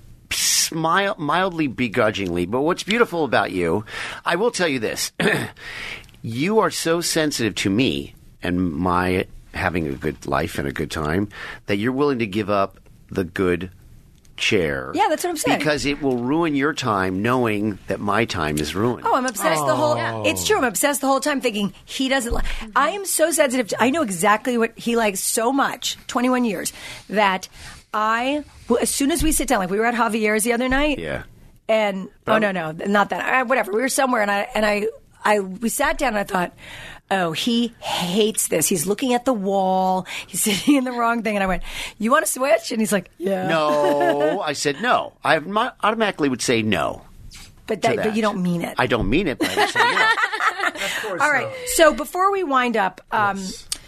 mildly begrudgingly. But what's beautiful about you, I will tell you this. You are so sensitive to me and my having a good life and a good time that you're willing to give up the good chair. Yeah, that's what I'm saying. Because it will ruin your time knowing that my time is ruined. Oh, I'm obsessed the whole... Yeah. It's true. I'm obsessed the whole time thinking he doesn't like... I am so sensitive I know exactly what he likes so much, 21 years, that as soon as we sit down, like we were at Javier's the other night. Yeah. And, no, not that. Whatever. We were somewhere and we sat down and I thought, oh, he hates this. He's looking at the wall. He's sitting in the wrong thing. And I went, you want to switch? And he's like, yeah. No. I said no. I automatically would say no. But you don't mean it. I don't mean it, but I would say no. Of course. All right. So before we wind up,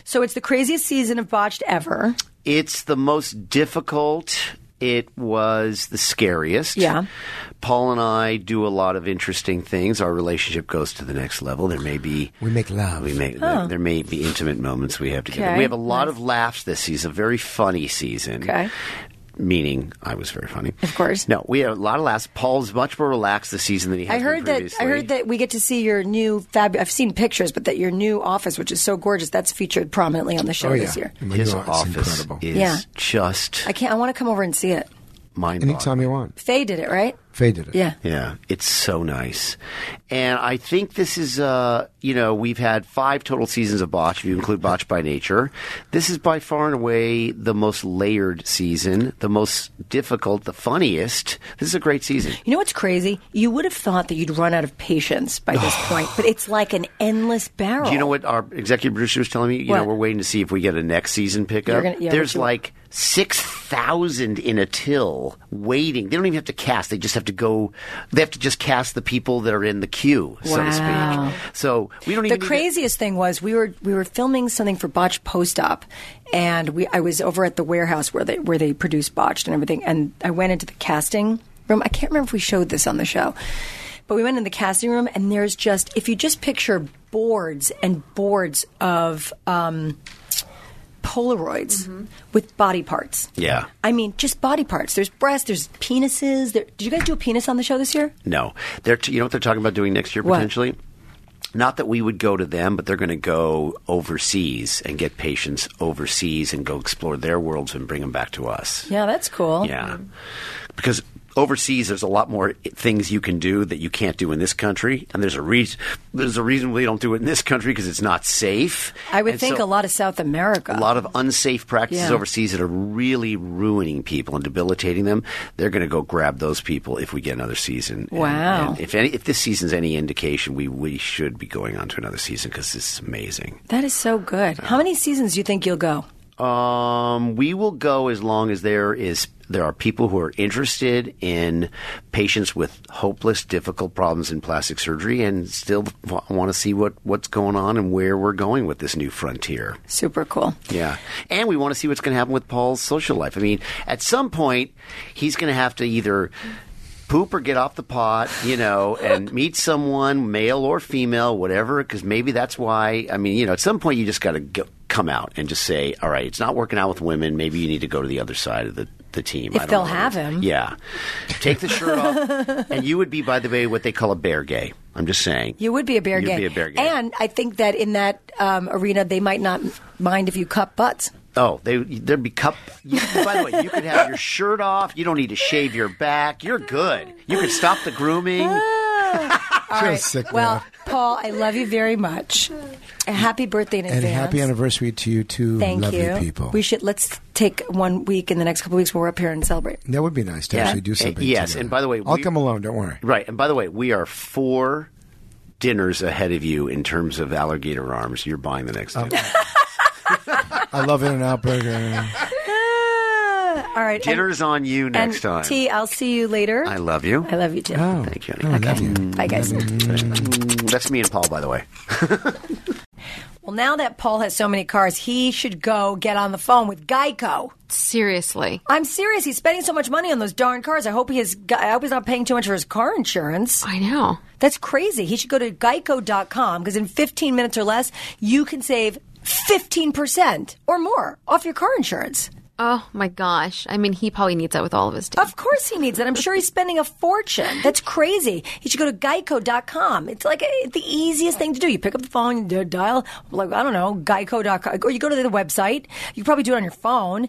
So it's the craziest season of Botched ever. It's the most difficult. It was the scariest. Yeah. Paul and I do a lot of interesting things. Our relationship goes to the next level. There may be... We make love. There may be intimate moments we have together. Okay. We have a lot of laughs this season. A very funny season. Okay. Meaning, I was very funny. Of course. No, we have a lot of laughs. Paul's much more relaxed this season than he has been previously. I heard that we get to see your new I've seen pictures, but that your new office, which is so gorgeous, that's featured prominently on the show this year. His office is just... I want to come over and see it. Mind-boggling. Anytime you want. Faye did it, right? Faye did it. Yeah. Yeah. It's so nice. And I think this is, we've had 5 total seasons of Botch, if you include Botch by Nature. This is by far and away the most layered season, the most difficult, the funniest. This is a great season. You know what's crazy? You would have thought that you'd run out of patience by this point, but it's like an endless barrel. Do you know what our executive producer was telling me? You know, we're waiting to see if we get a next season pickup. There's like 6,000 in a till waiting. They don't even have to cast. They just have to go. They have to just cast the people that are in the queue, so to speak. So we don't even. The craziest thing was we were filming something for Botch Post-Op, and I was over at the warehouse where they produce Botched and everything, and I went into the casting room. I can't remember if we showed this on the show, but we went in the casting room, and there's just, if you just picture boards and boards of Polaroids with body parts. Yeah. I mean, just body parts. There's breasts, there's penises. Did you guys do a penis on the show this year? No. You know what they're talking about doing next year, potentially? Not that we would go to them, but they're going to go overseas and get patients overseas and go explore their worlds and bring them back to us. Yeah, that's cool. Yeah. Because overseas, there's a lot more things you can do that you can't do in this country, and there's a reason we don't do it in this country because it's not safe. I would think a lot of South America, a lot of unsafe practices overseas that are really ruining people and debilitating them. They're going to go grab those people if we get another season. Wow! And if this season's any indication, we should be going on to another season because this is amazing. That is so good. How many seasons do you think you'll go? We will go as long as there are people who are interested in patients with hopeless, difficult problems in plastic surgery and still want to see what's going on and where we're going with this new frontier. Super cool. Yeah. And we want to see what's going to happen with Paul's social life. I mean, at some point, he's going to have to either poop or get off the pot, and meet someone, male or female, whatever, because maybe that's why, at some point you just got to come out and just say, all right, it's not working out with women. Maybe you need to go to the other side of the team. If they'll have him. Yeah. Take the shirt off. And you would be, by the way, what they call a bear gay. I'm just saying. You would be a bear gay. You'd be a bear gay. And I think that in that arena, they might not mind if you cup butts. Oh, there'd be cup. By the way, you could have your shirt off. You don't need to shave your back. You're good. You could stop the grooming. All right. Sick, well, Paul, I love you very much. Happy birthday in advance. And happy anniversary to you two lovely people. Let's take 1 week in the next couple of weeks where we're up here and celebrate. That would be nice to actually do something Yes, together. and by the way, I'll come alone, don't worry. Right, and by the way, we are 4 dinners ahead of you in terms of alligator arms. You're buying the next dinner. I love In-N-Out Burger. All right. Dinner's on you next time. T, I'll see you later. I love you. I love you too. Oh, thank you, honey. honey. I love you. Bye, guys. That's me and Paul, by the way. Well, now that Paul has so many cars, he should go get on the phone with Geico. Seriously. I'm serious. He's spending so much money on those darn cars. I hope he's not paying too much for his car insurance. I know. That's crazy. He should go to geico.com because in 15 minutes or less, you can save 15% or more off your car insurance. Oh, my gosh. I mean, he probably needs that with all of his stuff. Of course he needs that. I'm sure he's spending a fortune. That's crazy. He should go to geico.com. It's like the easiest thing to do. You pick up the phone, you dial, geico.com. Or you go to the website. You can probably do it on your phone,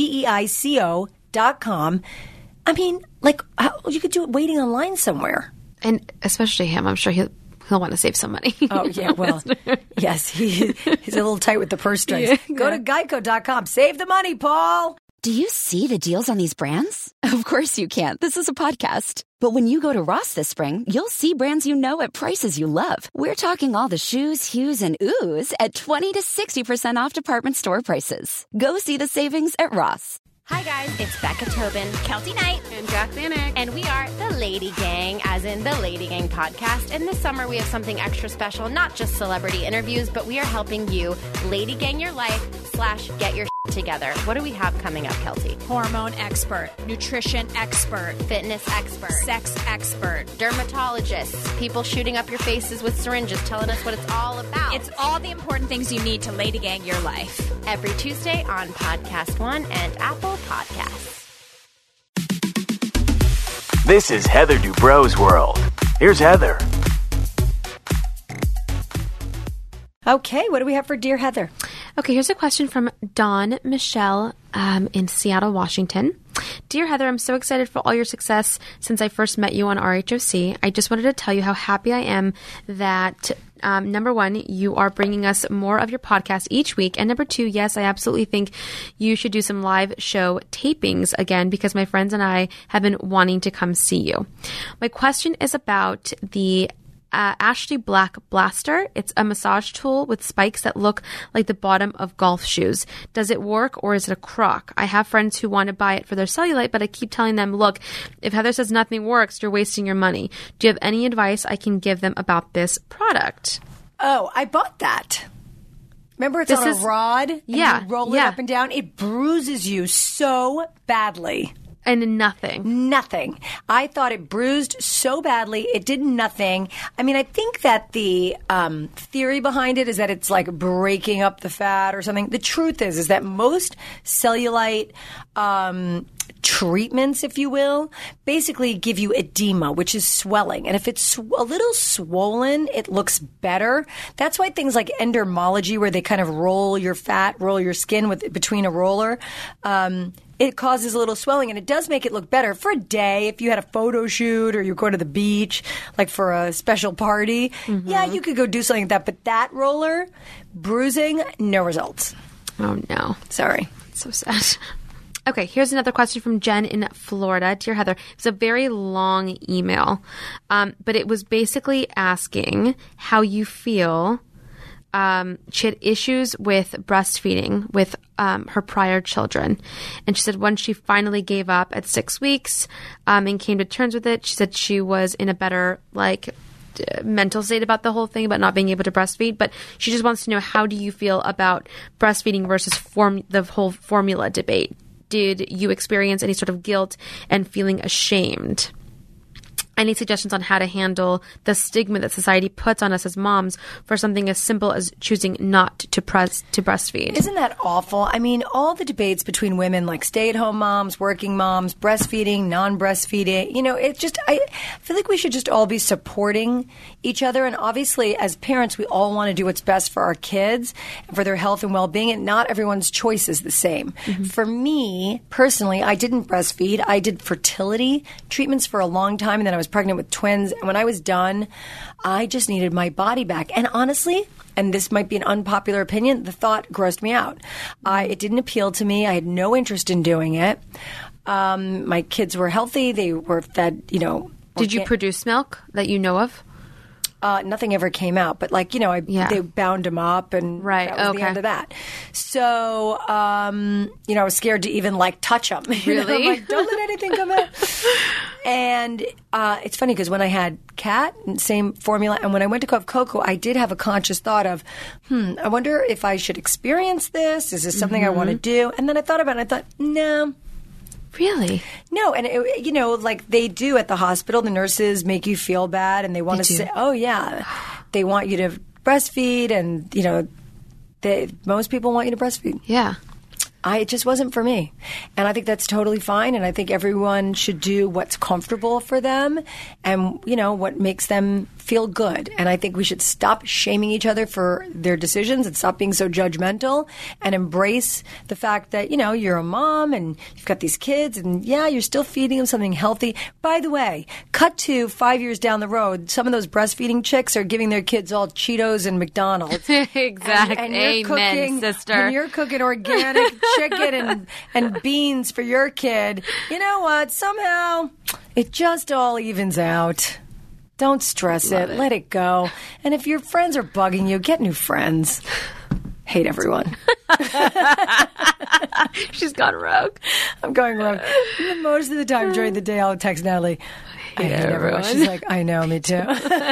GEICO.com. I mean, you could do it waiting online somewhere. And especially him. I'm sure he'll want to save some money. Oh, yeah, well, yes, he's a little tight with the purse strings. Yeah. Go to geico.com. Save the money, Paul. Do you see the deals on these brands? Of course you can. This is a podcast. But when you go to Ross this spring, you'll see brands you know at prices you love. We're talking all the shoes, hues, and oohs at 20 to 60% off department store prices. Go see the savings at Ross. Hi guys, it's Becca Tobin, Kelty Knight, and Jack Vanek. And we are the Lady Gang, as in the Lady Gang podcast. And this summer we have something extra special, not just celebrity interviews, but we are helping you Lady Gang your life / get your together. What do we have coming up, Kelty? Hormone expert, nutrition expert, fitness expert, sex expert, dermatologists, people shooting up your faces with syringes telling us what it's all about. It's all the important things you need to Lady Gang your life. Every Tuesday on Podcast One and Apple Podcasts. This is Heather Dubrow's World. Here's Heather. Okay, what do we have for Dear Heather? Okay, here's a question from Dawn Michelle in Seattle, Washington. Dear Heather, I'm so excited for all your success since I first met you on RHOC. I just wanted to tell you how happy I am that, number one, you are bringing us more of your podcast each week. And number two, yes, I absolutely think you should do some live show tapings again because my friends and I have been wanting to come see you. My question is about the Ashley Black Blaster. It's a massage tool with spikes that look like the bottom of golf shoes. Does it work or is it a crock? I have friends who want to buy it for their cellulite, but I keep telling them, look, if Heather says nothing works, you're wasting your money. Do you have any advice I can give them about this product? Oh, I bought that. Remember, it's on a rod? And yeah. You roll it up and down. It bruises you so badly. And nothing. I thought it bruised so badly. It did nothing. I mean, I think that the theory behind it is that it's like breaking up the fat or something. The truth is that most cellulite treatments, if you will, basically give you edema, which is swelling. And if it's a little swollen, it looks better. That's why things like endermology, where they kind of roll your fat, roll your skin between a roller, it causes a little swelling, and it does make it look better for a day. If you had a photo shoot or you go to the beach, like for a special party, yeah, you could go do something like that. But that roller, bruising, no results. Oh, no. Sorry. So sad. Okay, here's another question from Jen in Florida. Dear Heather, it's a very long email, but it was basically asking how you feel. She had issues with breastfeeding with her prior children. And she said when she finally gave up at 6 weeks and came to terms with it, she said she was in a better, mental state about the whole thing, about not being able to breastfeed. But she just wants to know, how do you feel about breastfeeding versus the whole formula debate? Did you experience any sort of guilt and feeling ashamed? Any suggestions on how to handle the stigma that society puts on us as moms for something as simple as choosing not to breastfeed? Isn't that awful? I mean, all the debates between women, like stay-at-home moms, working moms, breastfeeding, non-breastfeeding, it's just, I feel like we should just all be supporting each other. And obviously, as parents, we all want to do what's best for our kids and for their health and well-being. And not everyone's choice is the same. Mm-hmm. For me, personally, I didn't breastfeed. I did fertility treatments for a long time, and then I was pregnant with twins, and when I was done, I just needed my body back. And honestly, and this might be an unpopular opinion, the thought grossed me out. It didn't appeal to me. I had no interest in doing it. My kids were healthy. They were fed, Did you produce milk that you know of? Nothing ever came out, but they bound them up, and that was the end of that. So, I was scared to even touch them. Really? I'm don't let anything come out. And it's funny because when I had Kat, same formula, and when I went to have Coco, I did have a conscious thought of, I wonder if I should experience this. Is this something I want to do? And then I thought about it, and I thought, no. Really? No, and they do at the hospital, the nurses make you feel bad, and they want to say, oh yeah, they want you to breastfeed, and most people want you to breastfeed. Yeah. It just wasn't for me. And I think that's totally fine. And I think everyone should do what's comfortable for them and, what makes them feel good. And I think we should stop shaming each other for their decisions and stop being so judgmental and embrace the fact that, you're a mom and you've got these kids and, yeah, you're still feeding them something healthy. By the way, cut to 5 years down the road, some of those breastfeeding chicks are giving their kids all Cheetos and McDonald's. Exactly. And Amen, sister. And you're cooking organic chicken and beans for your kid. You know what? Somehow it just all evens out. Don't stress it. Let it go. And if your friends are bugging you, get new friends. hate everyone. She's gone rogue. I'm going rogue. Most of the time during the day, I'll text Natalie. I hate everyone. She's like, I know, me too.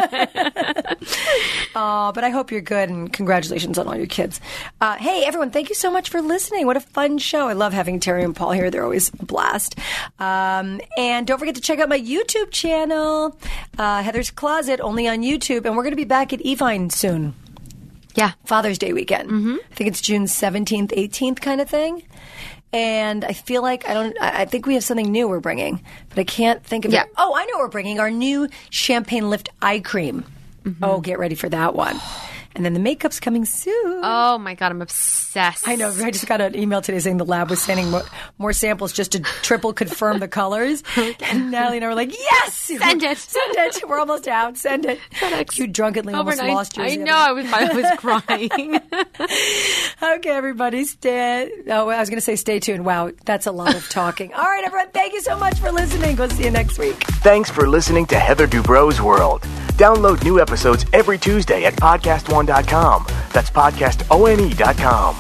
But I hope you're good, and congratulations on all your kids. Hey, everyone, thank you so much for listening. What a fun show. I love having Terry and Paul here. They're always a blast. And don't forget to check out my YouTube channel, Heather's Closet, only on YouTube. And we're going to be back at Evine soon. Yeah. Father's Day weekend. Mm-hmm. I think it's June 17th, 18th kind of thing. And I feel like I think we have something new we're bringing, but I can't think of it. Oh, I know what we're bringing. Our new Champagne Lift Eye Cream. Mm-hmm. Oh, get ready for that one. And then the makeup's coming soon. Oh, my God. I'm obsessed. I know. I just got an email today saying the lab was sending more samples just to triple confirm the colors. And Natalie and I were like, yes! Send it. Send it. We're almost out. Send it. You drunkenly almost lost yours. I know. I was crying. Okay, everybody. I was going to say stay tuned. Wow, that's a lot of talking. All right, everyone. Thank you so much for listening. We'll see you next week. Thanks for listening to Heather Dubrow's World. Download new episodes every Tuesday at podcastone.com. That's podcastone.com.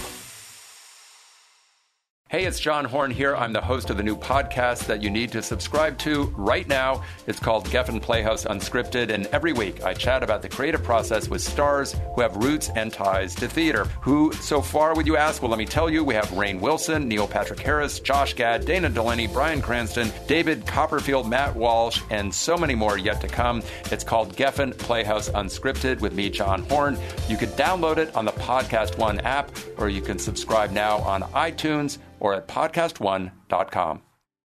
Hey, it's John Horn here. I'm the host of the new podcast that you need to subscribe to right now. It's called Geffen Playhouse Unscripted, and every week I chat about the creative process with stars who have roots and ties to theater. Who so far, would you ask? Well, let me tell you. We have Rainn Wilson, Neil Patrick Harris, Josh Gad, Dana Delaney, Bryan Cranston, David Copperfield, Matt Walsh, and so many more yet to come. It's called Geffen Playhouse Unscripted with me, John Horn. You could download it on the Podcast One app, or you can subscribe now on iTunes or at podcastone.com.